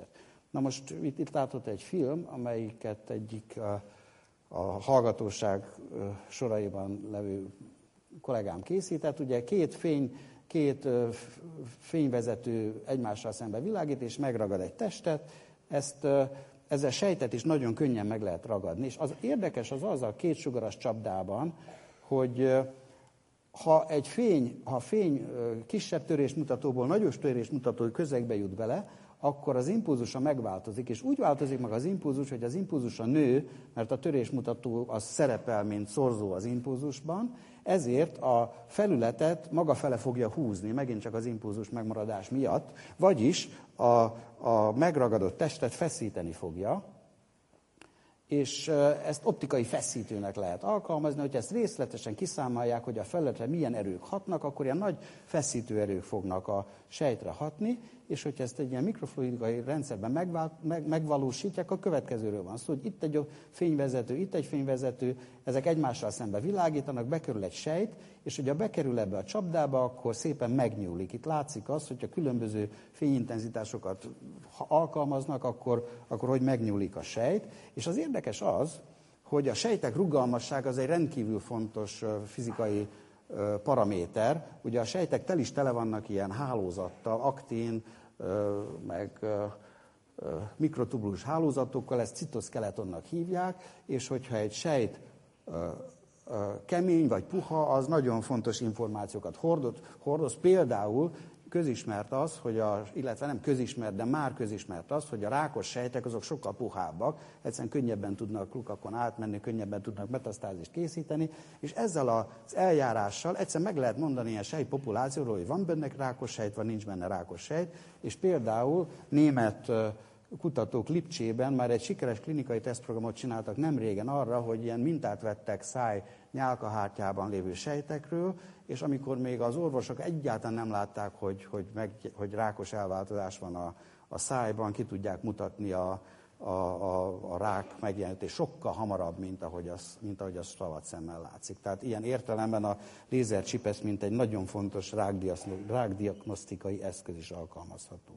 B: Na most itt, itt látható egy film, amelyiket egyik a, a hallgatóság soraiban levő kollégám készített. Ugye két fény, két fényvezető egymással szemben világít, és megragad egy testet. Ezt, ezzel sejtet is nagyon könnyen meg lehet ragadni. És az érdekes az az a kétsugaras csapdában, hogy ha egy fény, ha a fény kisebb törésmutatóból nagyobb törésmutató közegbe jut bele, akkor az impulzusa megváltozik, és úgy változik meg az impulzus, hogy az impulzusa nő, mert a törésmutató az szerepel, mint szorzó az impulzusban, ezért a felületet maga fele fogja húzni, megint csak az impulzus megmaradás miatt, vagyis a, a megragadott testet feszíteni fogja, és ezt optikai feszítőnek lehet alkalmazni, hogy ezt részletesen kiszámolják, hogy a felületre milyen erők hatnak, akkor ilyen nagy feszítő erők fognak a sejtre hatni, és hogyha ezt egy ilyen mikrofluidikai rendszerben megvál, meg, megvalósítják, a következőről van szó, hogy itt egy fényvezető, itt egy fényvezető, ezek egymással szembe világítanak, bekerül egy sejt, és hogyha bekerül ebbe a csapdába, akkor szépen megnyúlik. Itt látszik az, hogyha különböző fényintenzitásokat alkalmaznak, akkor, akkor hogy megnyúlik a sejt. És az érdekes az, hogy a sejtek rugalmassága az egy rendkívül fontos fizikai paraméter. Ugye a sejtek tel is tele vannak ilyen hálózattal, aktin, meg mikrotubulus hálózatokkal, ezt citoszkeletonnak hívják, és hogyha egy sejt kemény vagy puha, az nagyon fontos információkat hordoz. hordoz. Például közismert az, hogy a, illetve nem közismert, de már közismert az, hogy a rákos sejtek azok sokkal puhábbak, egyszerűen könnyebben tudnak lukakon átmenni, könnyebben tudnak metasztázist készíteni, és ezzel az eljárással egyszerűen meg lehet mondani ilyen sejtpopulációról, hogy van benne rákos sejt, vagy nincs benne rákos sejt, és például német kutatók Lipcsében már egy sikeres klinikai tesztprogramot csináltak nem régen arra, hogy ilyen mintát vettek száj nyálkahártyában lévő sejtekről, és amikor még az orvosok egyáltalán nem látták, hogy, hogy, meg, hogy rákos elváltozás van a, a szájban, ki tudják mutatni a, a, a, a rák megjelenítés sokkal hamarabb, mint ahogy az, mint ahogy az szabad szemmel látszik. Tehát ilyen értelemben a lézercsipesz mint egy nagyon fontos rákdiagnosztikai eszköz is alkalmazható.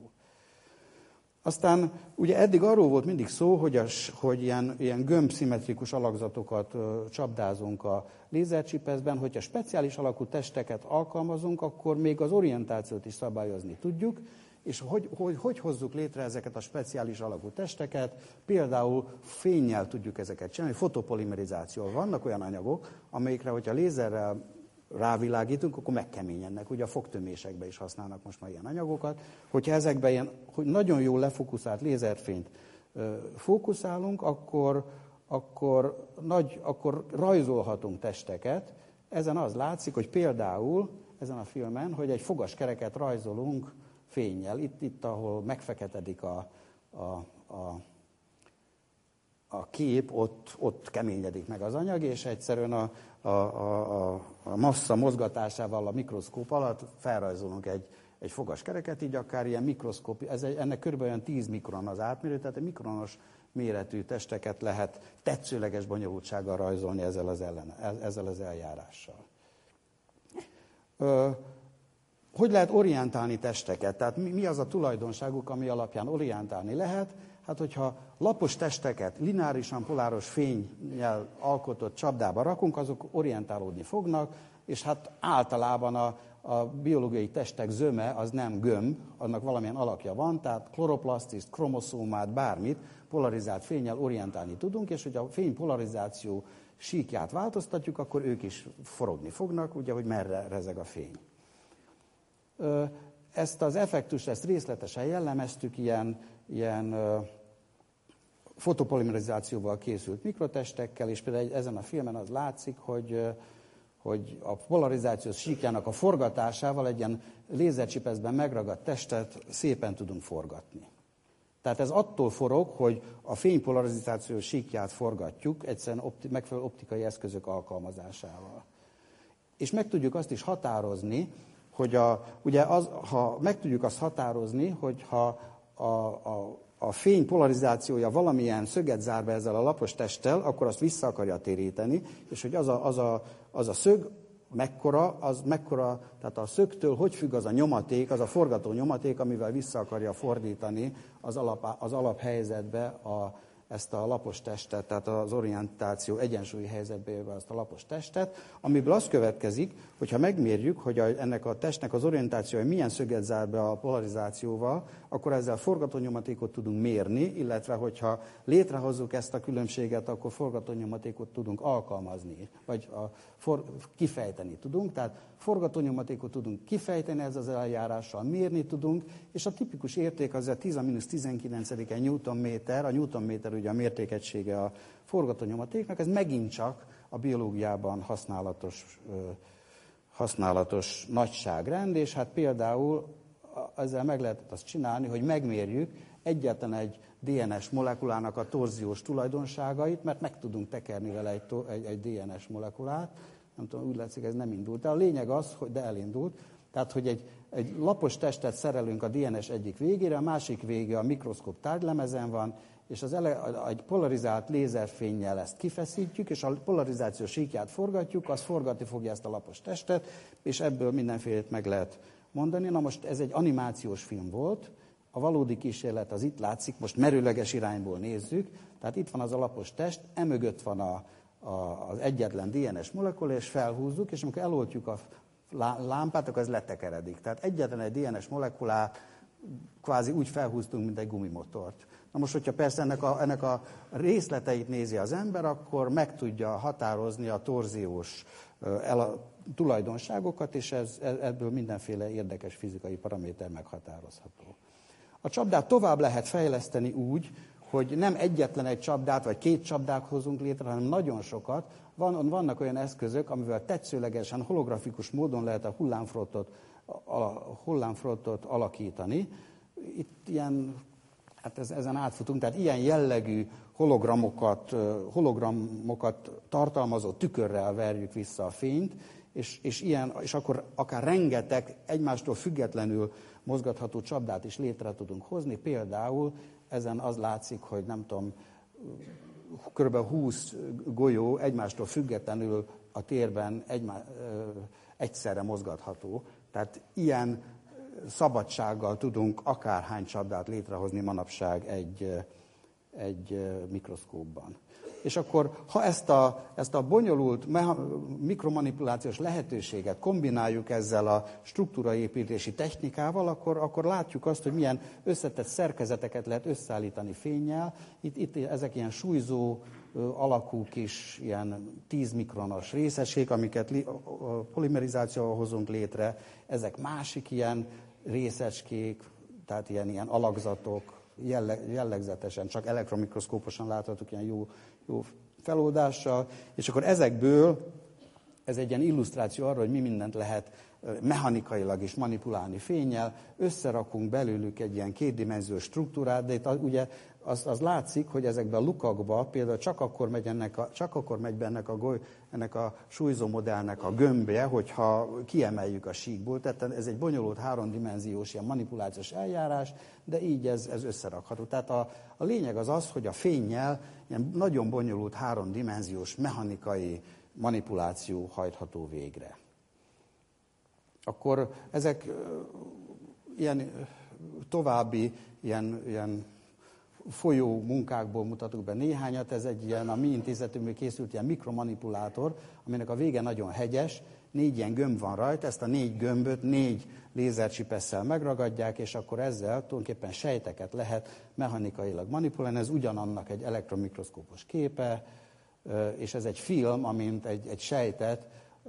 B: Aztán ugye eddig arról volt mindig szó, hogy, a, hogy ilyen, ilyen gömbszimmetrikus alakzatokat ö, csapdázunk a lézercsipeszben, hogyha speciális alakú testeket alkalmazunk, akkor még az orientációt is szabályozni tudjuk, és hogy, hogy, hogy hozzuk létre ezeket a speciális alakú testeket, például fénnyel tudjuk ezeket csinálni, fotopolimerizáció. Vannak olyan anyagok, amelyikre, hogyha lézerrel rávilágítunk, akkor megkeményednek. Ugye a fogtömésekben is használnak most már ilyen anyagokat. Hogyha ezekben ilyen, hogy nagyon jól lefokuszált lézerfényt ö, fókuszálunk, akkor, akkor, nagy, akkor rajzolhatunk testeket. Ezen az látszik, hogy például ezen a filmen, hogy egy fogaskereket rajzolunk fénnyel. Itt, itt ahol megfeketedik a, a, a, a kép, ott, ott keményedik meg az anyag, és egyszerűen a A, a, a massza mozgatásával a mikroszkóp alatt felrajzolunk egy, egy fogaskereket, így akár ilyen mikroszkóp, ez egy, ennek körülbelül tíz mikron az átmérő, tehát egy mikronos méretű testeket lehet tetszőleges bonyolultsággal rajzolni ezzel az, ellen, ezzel az eljárással. Ö, hogy lehet orientálni testeket? Tehát mi, mi az a tulajdonságuk, ami alapján orientálni lehet? Hát, hogyha lapos testeket lineárisan poláros fénnyel alkotott csapdába rakunk, azok orientálódni fognak, és hát általában a, a biológiai testek zöme az nem gömb, annak valamilyen alakja van, tehát kloroplasztiszt, kromoszómát, bármit polarizált fénnyel orientálni tudunk, és hogyha a fény polarizáció síkját változtatjuk, akkor ők is forogni fognak, ugye, hogy merre rezeg a fény. Ezt az effektust, ezt részletesen jellemeztük ilyen, ilyen fotopolimerizációval készült mikrotestekkel, és például ezen a filmen az látszik, hogy, hogy a polarizációs síkjának a forgatásával egy ilyen lézercsipeszben megragadt testet szépen tudunk forgatni. Tehát ez attól forog, hogy a fénypolarizációs síkját forgatjuk egyszerűen opti, megfelelő optikai eszközök alkalmazásával. És meg tudjuk azt is határozni, hogy a, ugye az, ha meg tudjuk azt határozni, hogy ha a, a, a fény polarizációja valamilyen szöget zár be ezzel a lapos testtel, akkor azt vissza akarja téríteni, és hogy az a, az a, az a szög mekkora, az mekkora, tehát a szögtől hogy függ az a nyomaték, az a forgató nyomaték, amivel vissza akarja fordítani az, alap, az alaphelyzetbe a, ezt a lapos testet, tehát az orientáció egyensúlyi helyzetbe jövő azt a lapos testet, amiből az következik, hogyha megmérjük, hogy a, ennek a testnek az orientációja milyen szöget zár be a polarizációval, akkor ezzel forgatónyomatékot tudunk mérni, illetve hogyha létrehozzuk ezt a különbséget, akkor forgatónyomatékot tudunk alkalmazni, vagy a for, kifejteni tudunk. Tehát forgatónyomatékot tudunk kifejteni ezzel az eljárással, mérni tudunk, és a tipikus érték az a tíz a mínusz tizenkilencediken newtonméter, a newtonméter ugye a mértékegysége a forgatónyomatéknak, ez megint csak a biológiában használatos, használatos nagyságrend, és hát például ezzel meg lehetett azt csinálni, hogy megmérjük egyetlen egy dé en es molekulának a torziós tulajdonságait, mert meg tudunk tekerni vele egy, egy, egy dé en es molekulát. Nem tudom, úgy látszik, ez nem indult. De a lényeg az, hogy de elindult. Tehát, hogy egy, egy lapos testet szerelünk a dé en es egyik végére, a másik vége a mikroszkóp tárgylemezen van, és az ele, egy polarizált lézerfénnyel ezt kifeszítjük, és a polarizáció síkját forgatjuk, az forgatni fogja ezt a lapos testet, és ebből mindenfélét meg lehet mondani. Na most ez egy animációs film volt, a valódi kísérlet az itt látszik, most merőleges irányból nézzük, tehát itt van az a lapos test, emögött van a, a, az egyetlen dé en es molekula, és felhúzzuk, és amikor eloltjuk a lámpát, akkor ez letekeredik. Tehát egyetlen egy dé en es molekulát kvázi úgy felhúztunk, mint egy gumimotort. Na most, hogyha persze ennek a, ennek a részleteit nézi az ember, akkor meg tudja határozni a torziós el a tulajdonságokat, és ez, ebből mindenféle érdekes fizikai paraméter meghatározható. A csapdát tovább lehet fejleszteni úgy, hogy nem egyetlen egy csapdát, vagy két csapdát hozunk létre, hanem nagyon sokat. Van, vannak olyan eszközök, amivel tetszőlegesen, holografikus módon lehet a hullámfrontot, a hullámfrontot alakítani. Itt ilyen, hát ez, ezen átfutunk, tehát ilyen jellegű hologramokat, hologramokat tartalmazó tükörrel verjük vissza a fényt, és, és, ilyen, és akkor akár rengeteg egymástól függetlenül mozgatható csapdát is létre tudunk hozni. Például ezen az látszik, hogy nem tudom, kb. húsz golyó egymástól függetlenül a térben egymá, egyszerre mozgatható. Tehát ilyen szabadsággal tudunk akárhány csapdát létrehozni manapság egy, egy mikroszkópban. És akkor, ha ezt a, ezt a bonyolult mikromanipulációs lehetőséget kombináljuk ezzel a struktúraépítési technikával, akkor, akkor látjuk azt, hogy milyen összetett szerkezeteket lehet összeállítani fénnyel. Itt, itt ezek ilyen súlyzó alakú kis, ilyen tíz mikronos részecskék, amiket polimerizációval hozunk létre. Ezek másik ilyen részecskék, tehát ilyen, ilyen alakzatok, jellegzetesen, csak elektromikroszkóposan láthatók ilyen jó, jó feloldással, és akkor ezekből, ez egy ilyen illusztráció arra, hogy mi mindent lehet mechanikailag is manipulálni fénnyel, összerakunk belőlük egy ilyen kétdimenziós struktúrát, de itt ugye az, az látszik, hogy ezekben a lukakba például csak akkor megy, ennek a, csak akkor megy be ennek a, goly, ennek a súlyzó modellnek a gömbje, hogyha kiemeljük a síkból. Tehát ez egy bonyolult háromdimenziós ilyen manipulációs eljárás, de így ez, ez összerakható. Tehát a, a lényeg az az, hogy a fénnyel ilyen nagyon bonyolult háromdimenziós mechanikai manipuláció hajtható végre. Akkor ezek ilyen további ilyen, ilyen folyó munkákból mutatok be néhányat. Ez egy ilyen a mi intézetünkből készült ilyen mikromanipulátor, aminek a vége nagyon hegyes, négy ilyen gömb van rajta, ezt a négy gömböt négy lézercsipesszel megragadják, és akkor ezzel tulajdonképpen sejteket lehet mechanikailag manipulálni. Ez ugyanannak egy elektromikroszkópos képe, és ez egy film, amint egy, egy sejtet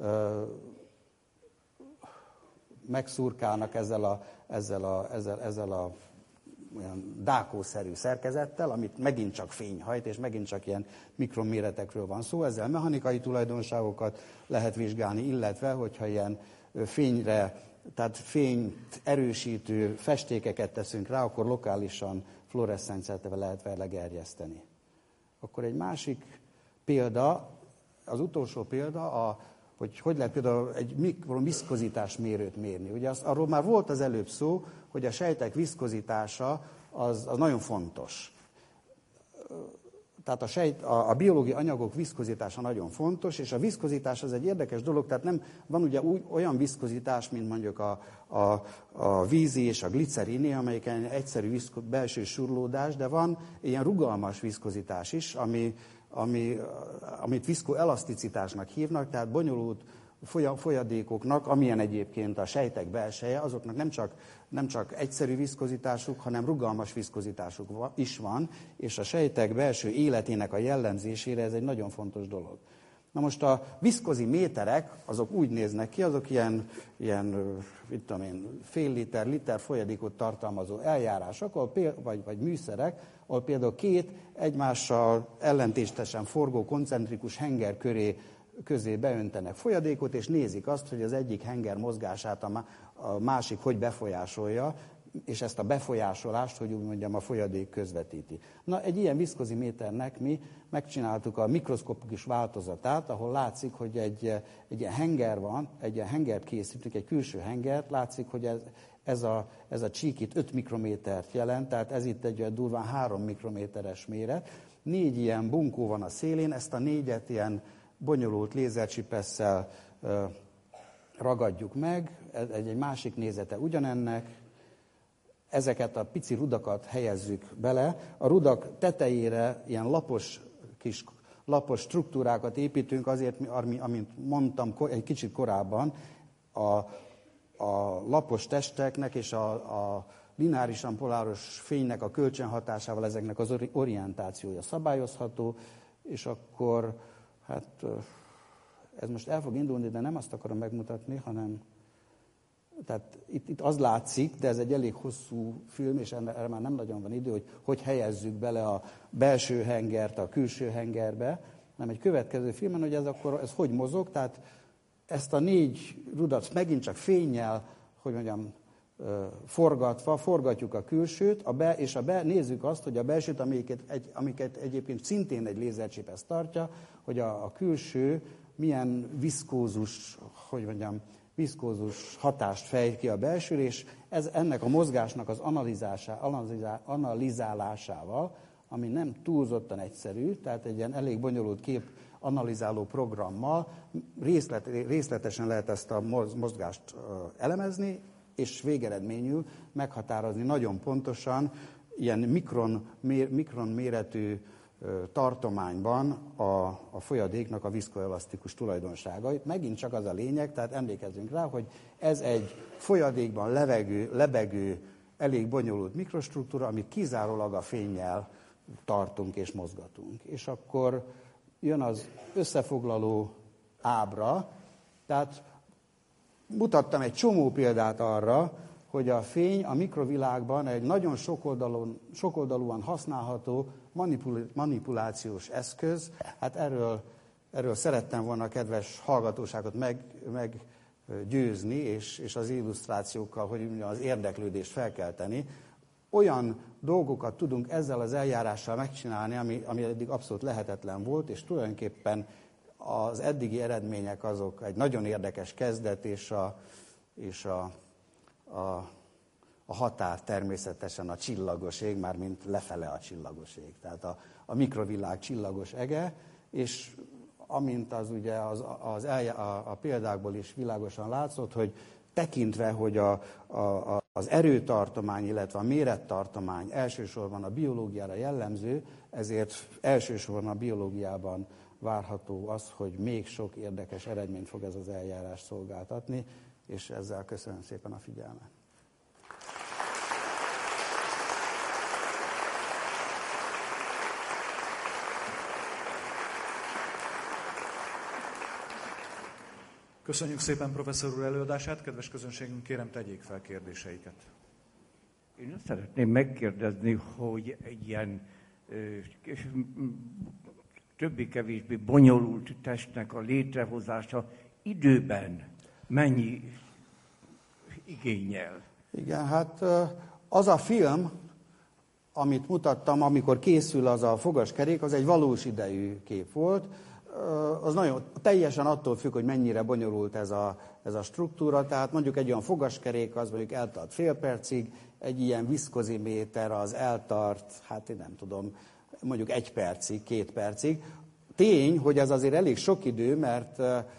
B: megszurkálnak ezzel a, ezzel a, ezzel, ezzel a olyan dákószerű szerkezettel, amit megint csak fény hajt, és megint csak ilyen mikroméretekről van szó. Ezzel mechanikai tulajdonságokat lehet vizsgálni, illetve, hogyha ilyen fényre, tehát fényt erősítő festékeket teszünk rá, akkor lokálisan fluoreszcenciát lehet vele gerjeszteni. Akkor egy másik példa, az utolsó példa, a, hogy hogy lehet például egy mikroviszkozitás mérőt mérni. Ugye az, arról már volt az előbb szó, hogy a sejtek viszkozitása az, az nagyon fontos. tehát a, sejt, a, a biológiai anyagok viszkozitása nagyon fontos, és a viszkozitás az egy érdekes dolog, tehát nem van ugye új, olyan viszkozitás, mint mondjuk a, a, a vízi és a gliceriné, amelyik egy egyszerű viszko, belső surlódás, de van ilyen rugalmas viszkozitás is, ami, ami, amit viszkoelaszticitásnak hívnak, tehát bonyolult folyadékoknak, amilyen egyébként a sejtek belseje, azoknak nem csak, nem csak egyszerű viszkozitásuk, hanem rugalmas viszkozitásuk is van, és a sejtek belső életének a jellemzésére ez egy nagyon fontos dolog. Na most a viszkoziméterek, azok úgy néznek ki, azok ilyen, ilyen mit tudom én, fél liter, liter folyadékot tartalmazó eljárások, ahol péld, vagy, vagy műszerek, ahol például két egymással ellentétesen forgó koncentrikus henger köré közé beöntenek folyadékot, és nézik azt, hogy az egyik henger mozgását a másik hogy befolyásolja, és ezt a befolyásolást, hogy úgy mondjam, a folyadék közvetíti. Na, egy ilyen viszkoziméternek mi megcsináltuk a mikroszkopikus változatát, ahol látszik, hogy egy, egy ilyen henger van, egy ilyen hengert készítünk, egy külső hengert, látszik, hogy ez, ez, a, ez a csík itt öt mikrométert jelent, tehát ez itt egy olyan durván három mikrométeres méret. Négy ilyen bunkó van a szélén, ezt a négyet ilyen bonyolult lézercsipesszel ragadjuk meg, egy, egy másik nézete ugyanennek, ezeket a pici rudakat helyezzük bele, a rudak tetejére ilyen lapos kis lapos struktúrákat építünk, azért, amint mondtam egy kicsit korábban, a, a lapos testeknek és a, a lineárisan poláros fénynek a kölcsönhatásával ezeknek az orientációja szabályozható, és akkor hát ez most el fog indulni, de nem azt akarom megmutatni, hanem tehát itt, itt az látszik, de ez egy elég hosszú film, és erre már nem nagyon van idő, hogy hogy helyezzük bele a belső hengert a külső hengerbe, hanem egy következő filmen, hogy ez akkor ez hogy mozog, tehát ezt a négy rudat megint csak fénnyel, hogy mondjam, forgatva, forgatjuk a külsőt, a be, és a be, nézzük azt, hogy a belsőt, amiket, egy, amiket egyébként szintén egy lézercsipesz tartja, hogy a, a külső milyen viszkózus, hogy mondjam, viszkózus hatást fejt ki a belső, és ez, ennek a mozgásnak az analizálásával, ami nem túlzottan egyszerű, tehát egy ilyen elég bonyolult kép analizáló programmal részlet, részletesen lehet ezt a mozgást elemezni, és végeredményül meghatározni nagyon pontosan ilyen mikron, mér, mikron méretű tartományban a, a folyadéknak a viszkoelasztikus tulajdonságait. Megint csak az a lényeg, tehát emlékezzünk rá, hogy ez egy folyadékban levegő, lebegő, elég bonyolult mikrostruktúra, amit kizárólag a fénnyel tartunk és mozgatunk. És akkor jön az összefoglaló ábra, tehát mutattam egy csomó példát arra, hogy a fény a mikrovilágban egy nagyon sokoldalúan, sokoldalúan használható manipulációs eszköz. Hát erről, erről szerettem volna a kedves hallgatóságot meg, meggyőzni, és, és az illusztrációkkal, hogy az érdeklődést felkelteni. Olyan dolgokat tudunk ezzel az eljárással megcsinálni, ami, ami eddig abszolút lehetetlen volt, és tulajdonképpen az eddigi eredmények azok egy nagyon érdekes kezdet, és a, és a, a, a határ természetesen a csillagos ég, mármint lefele a csillagos ég. Tehát a, a mikrovilág csillagos ege, és amint az ugye az, az elja, a, a példákból is világosan látszott, hogy tekintve, hogy a, a, az erőtartomány, illetve a mérettartomány elsősorban a biológiára jellemző, ezért elsősorban a biológiában várható az, hogy még sok érdekes eredményt fog ez az eljárás szolgáltatni, és ezzel köszönöm szépen a figyelmet.
A: Köszönjük szépen professzor úr előadását, kedves közönségünk, kérem tegyék fel kérdéseiket.
C: Én azt szeretném megkérdezni, hogy egy ilyen többé-kevésbé bonyolult testnek a létrehozása időben mennyi igényel?
B: Igen, hát az a film, amit mutattam, amikor készül az a fogaskerék, az egy valós idejű kép volt. Az nagyon teljesen attól függ, hogy mennyire bonyolult ez a, ez a struktúra. Tehát mondjuk egy olyan fogaskerék, az mondjuk eltart fél percig, egy ilyen viszkoziméter az eltart, hát én nem tudom, mondjuk egy percig, két percig. Tény, hogy ez azért elég sok idő, mert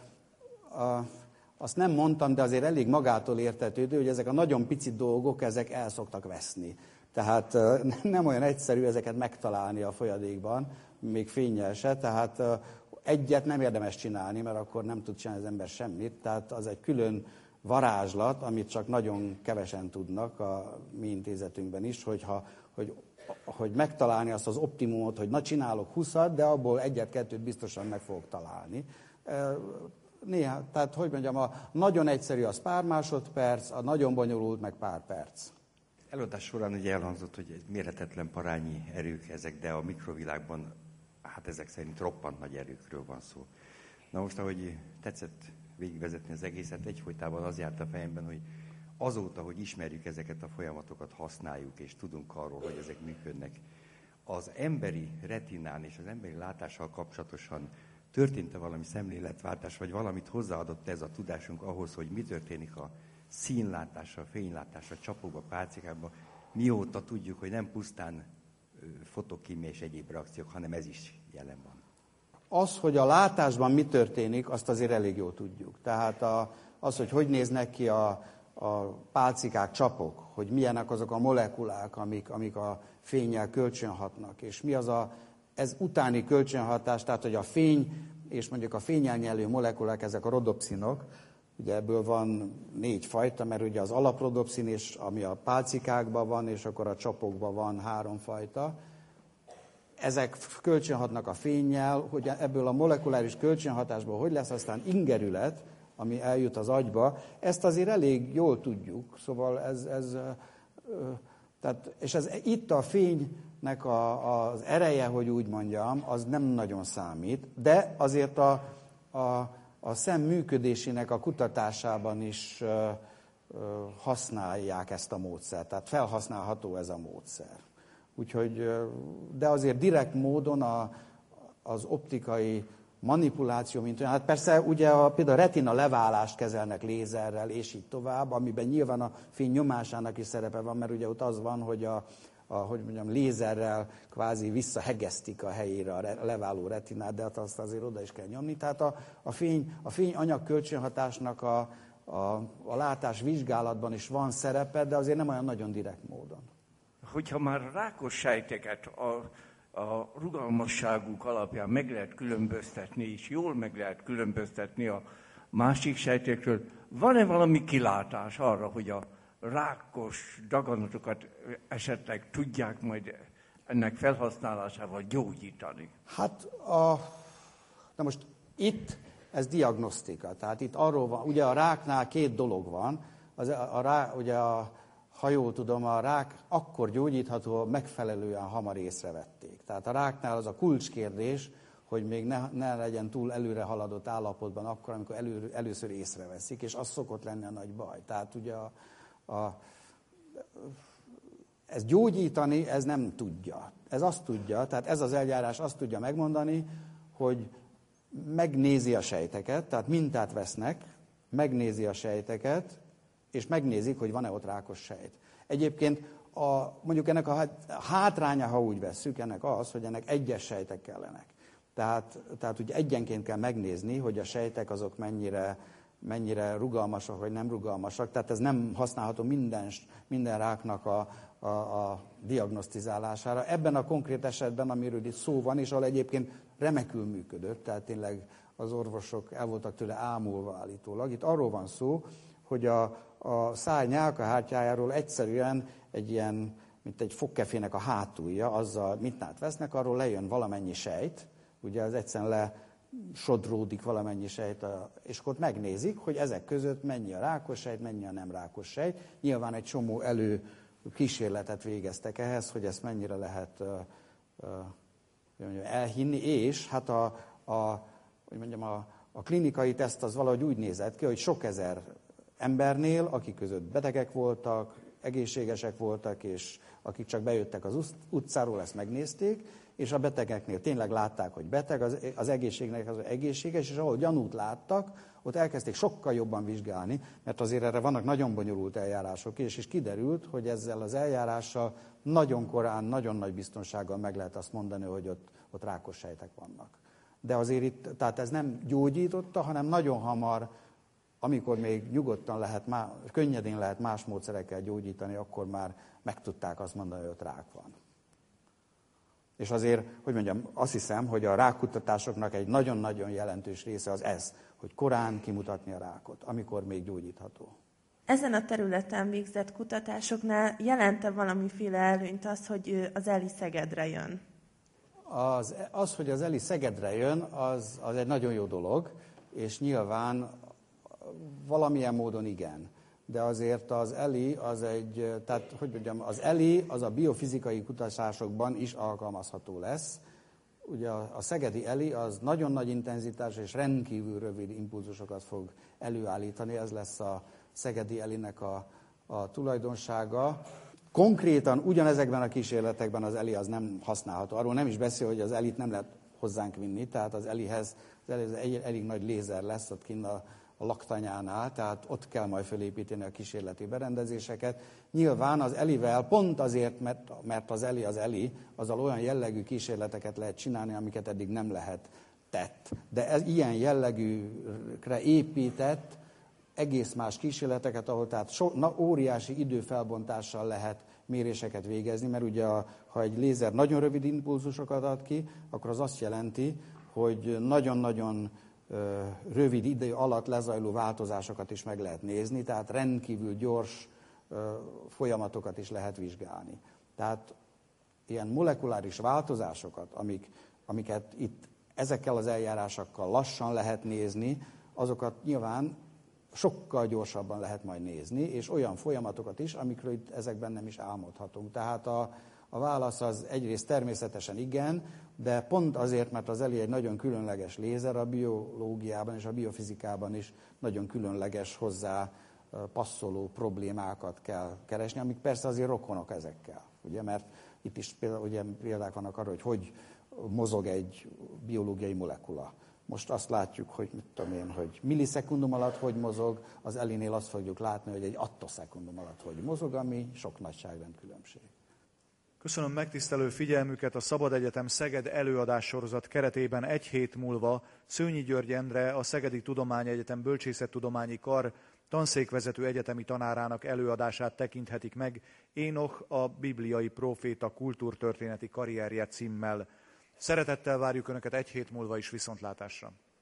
B: a, azt nem mondtam, de azért elég magától értetődő, hogy ezek a nagyon pici dolgok, ezek el szoktak veszni. Tehát nem olyan egyszerű ezeket megtalálni a folyadékban, még fénnyel se, tehát egyet nem érdemes csinálni, mert akkor nem tud csinálni az ember semmit, tehát az egy külön varázslat, amit csak nagyon kevesen tudnak a mi intézetünkben is, hogyha, hogy, hogy megtalálni azt az optimumot, hogy na csinálok húszat, de abból egyet-kettőt biztosan meg fogok találni. Néha, tehát hogy mondjam, a nagyon egyszerű az pár másodperc, a nagyon bonyolult meg pár perc.
D: Előadás során ugye elhangzott, hogy egy méretetlen parányi erők ezek, de a mikrovilágban, hát ezek szerint roppant nagy erőkről van szó. Na most, ahogy tetszett végigvezetni az egészet, egyfolytában az járt a fejemben, hogy azóta, hogy ismerjük ezeket a folyamatokat, használjuk, és tudunk arról, hogy ezek működnek, az emberi retinán és az emberi látással kapcsolatosan történt-e valami szemléletváltás, vagy valamit hozzáadott ez a tudásunk ahhoz, hogy mi történik a színlátással, fénylátással, csapokba, pálcikákba, mióta tudjuk, hogy nem pusztán fotokémia és egyéb reakciók, hanem ez is jelen van.
B: Az, hogy a látásban mi történik, azt azért elég jól tudjuk. Tehát a, az, hogy hogy néznek ki a, a pálcikák, csapok, hogy milyenek azok a molekulák, amik, amik a fénnyel kölcsönhatnak, és mi az a, ez utáni kölcsönhatás, tehát hogy a fény és mondjuk a fénnyel nyelő molekulák, ezek a rodopszinok, ugye ebből van négy fajta, mert ugye az alaprodopszin, és ami a pálcikákban van, és akkor a csapokban van három fajta. Ezek kölcsönhatnak a fénnyel, hogy ebből a molekuláris kölcsönhatásból hogy lesz aztán ingerület, ami eljut az agyba, ezt azért elég jól tudjuk. Szóval ez, ez tehát, és ez, itt a fénynek a, az ereje, hogy úgy mondjam, az nem nagyon számít, de azért a, a a szem működésének a kutatásában is ö, ö, használják ezt a módszert, tehát felhasználható ez a módszer. Úgyhogy, ö, de azért direkt módon a, az optikai manipuláció, mint olyan, hát persze ugye a, például a retina leválást kezelnek lézerrel, és így tovább, amiben nyilván a fény nyomásának is szerepe van, mert ugye ott az van, hogy a A, hogy mondjam, lézerrel kvázi visszahegesztik a helyére a leváló retinát, de hát azt azért oda is kell nyomni. Tehát a, a, fény, a fényanyag kölcsönhatásnak a, a, a látás vizsgálatban is van szerepe, de azért nem olyan nagyon direkt módon.
C: Hogyha már rákos sejteket a, a rugalmasságuk alapján meg lehet különböztetni, és jól meg lehet különböztetni a másik sejtekről, van-e valami kilátás arra, hogy a rákos daganatokat esetleg tudják majd ennek felhasználásával gyógyítani?
B: Hát, a, na most itt ez diagnosztika. Tehát itt arról van, ugye a ráknál két dolog van. Az, a, a rá, ugye a, ha jól tudom, a rák akkor gyógyítható, megfelelően hamar észrevették. Tehát a ráknál az a kulcskérdés, hogy még ne, ne legyen túl előre haladott állapotban akkor, amikor elő, először észreveszik, és az szokott lenni a nagy baj. Tehát ugye a A, ez gyógyítani, ez nem tudja. Ez azt tudja, tehát ez az eljárás azt tudja megmondani, hogy megnézi a sejteket, tehát mintát vesznek, megnézi a sejteket, és megnézik, hogy van-e ott rákos sejt. Egyébként a, mondjuk ennek a hátránya, ha úgy vesszük, ennek az, hogy ennek egyes sejtek kellenek. Tehát, tehát ugye egyenként kell megnézni, hogy a sejtek azok mennyire mennyire rugalmasak, vagy nem rugalmasak. Tehát ez nem használható minden, minden ráknak a, a, a diagnosztizálására. Ebben a konkrét esetben, amiről itt szó van, és ahol egyébként remekül működött, tehát tényleg az orvosok el voltak tőle ámulva állítólag. Itt arról van szó, hogy a, a száj nyálkahártyájáról egyszerűen egy ilyen, mint egy fogkefének a hátulja, azzal mintát vesznek, arról lejön valamennyi sejt, ugye az egyszerűen le sodródik valamennyi sejt, és akkor megnézik, hogy ezek között mennyi a rákos sejt, mennyi a nem rákos sejt. Nyilván egy csomó elő kísérletet végeztek ehhez, hogy ezt mennyire lehet uh, uh, elhinni, és hát a, a, hogy mondjam, a, a klinikai teszt az valahogy úgy nézett ki, hogy sok ezer embernél, akik között betegek voltak, egészségesek voltak, és akik csak bejöttek az utcáról, ezt megnézték, és a betegeknél tényleg látták, hogy beteg, az, az egészségnek az egészséges, és ahol gyanút láttak, ott elkezdték sokkal jobban vizsgálni, mert azért erre vannak nagyon bonyolult eljárások, és, és kiderült, hogy ezzel az eljárással nagyon korán, nagyon nagy biztonsággal meg lehet azt mondani, hogy ott, ott rákos sejtek vannak. De azért itt, tehát ez nem gyógyította, hanem nagyon hamar, amikor még nyugodtan lehet, könnyedén lehet más módszerekkel gyógyítani, akkor már meg tudták azt mondani, hogy ott rák van. És azért, hogy mondjam, azt hiszem, hogy a rákkutatásoknak egy nagyon-nagyon jelentős része az ez, hogy korán kimutatni a rákot, amikor még gyógyítható.
E: Ezen a területen végzett kutatásoknál jelente valamiféle előnyt az, hogy az Eli Szegedre jön?
B: Az, az hogy az Eli Szegedre jön, az, az egy nagyon jó dolog, és nyilván valamilyen módon igen. De azért az Eli az egy, tehát hogy mondjam, az Eli az a biofizikai kutatásokban is alkalmazható lesz. Ugye a, a szegedi Eli az nagyon nagy intenzitás és rendkívül rövid impulzusokat fog előállítani, ez lesz a szegedi Elinek a, a tulajdonsága. Konkrétan ugyanezekben a kísérletekben az Eli az nem használható. Arról nem is beszél, hogy az Elit nem lehet hozzánk vinni, tehát az Elihez az Eli, az egy elég nagy lézer lesz ott kint a, a laktanyánál, tehát ott kell majd felépíteni a kísérleti berendezéseket. Nyilván az Elivel pont azért, mert, mert az Eli az Eli, azzal olyan jellegű kísérleteket lehet csinálni, amiket eddig nem lehet tett. De ez ilyen jellegűre épített egész más kísérleteket, ahol tehát so, na, óriási időfelbontással lehet méréseket végezni, mert ugye a, ha egy lézer nagyon rövid impulzusokat ad ki, akkor az azt jelenti, hogy nagyon-nagyon ö, rövid idő alatt lezajló változásokat is meg lehet nézni, tehát rendkívül gyors ö, folyamatokat is lehet vizsgálni. Tehát ilyen molekuláris változásokat, amik, amiket itt ezekkel az eljárásokkal lassan lehet nézni, azokat nyilván sokkal gyorsabban lehet majd nézni, és olyan folyamatokat is, amikről itt ezekben nem is álmodhatunk. Tehát a, a válasz az egyrészt természetesen igen, de pont azért, mert az Eli egy nagyon különleges lézer, a biológiában és a biofizikában is nagyon különleges, hozzá passzoló problémákat kell keresni, amik persze azért rokonok ezekkel, ugye, mert itt is például, ugye, példák vannak arra, hogy hogy mozog egy biológiai molekula. Most azt látjuk, hogy mit tudom én, hogy millisekundum alatt hogy mozog, az Elinél azt fogjuk látni, hogy egy attoszekundum alatt hogy mozog, ami sok nagyságrend különbség.
A: Köszönöm megtisztelő figyelmüket. A Szabad Egyetem Szeged előadássorozat keretében egy hét múlva Szőnyi György Endre, a Szegedi Tudományegyetem Bölcsészettudományi Kar tanszékvezető egyetemi tanárának előadását tekinthetik meg Énoch, a bibliai próféta kultúrtörténeti karrierje címmel. Szeretettel várjuk Önöket egy hét múlva is viszontlátásra.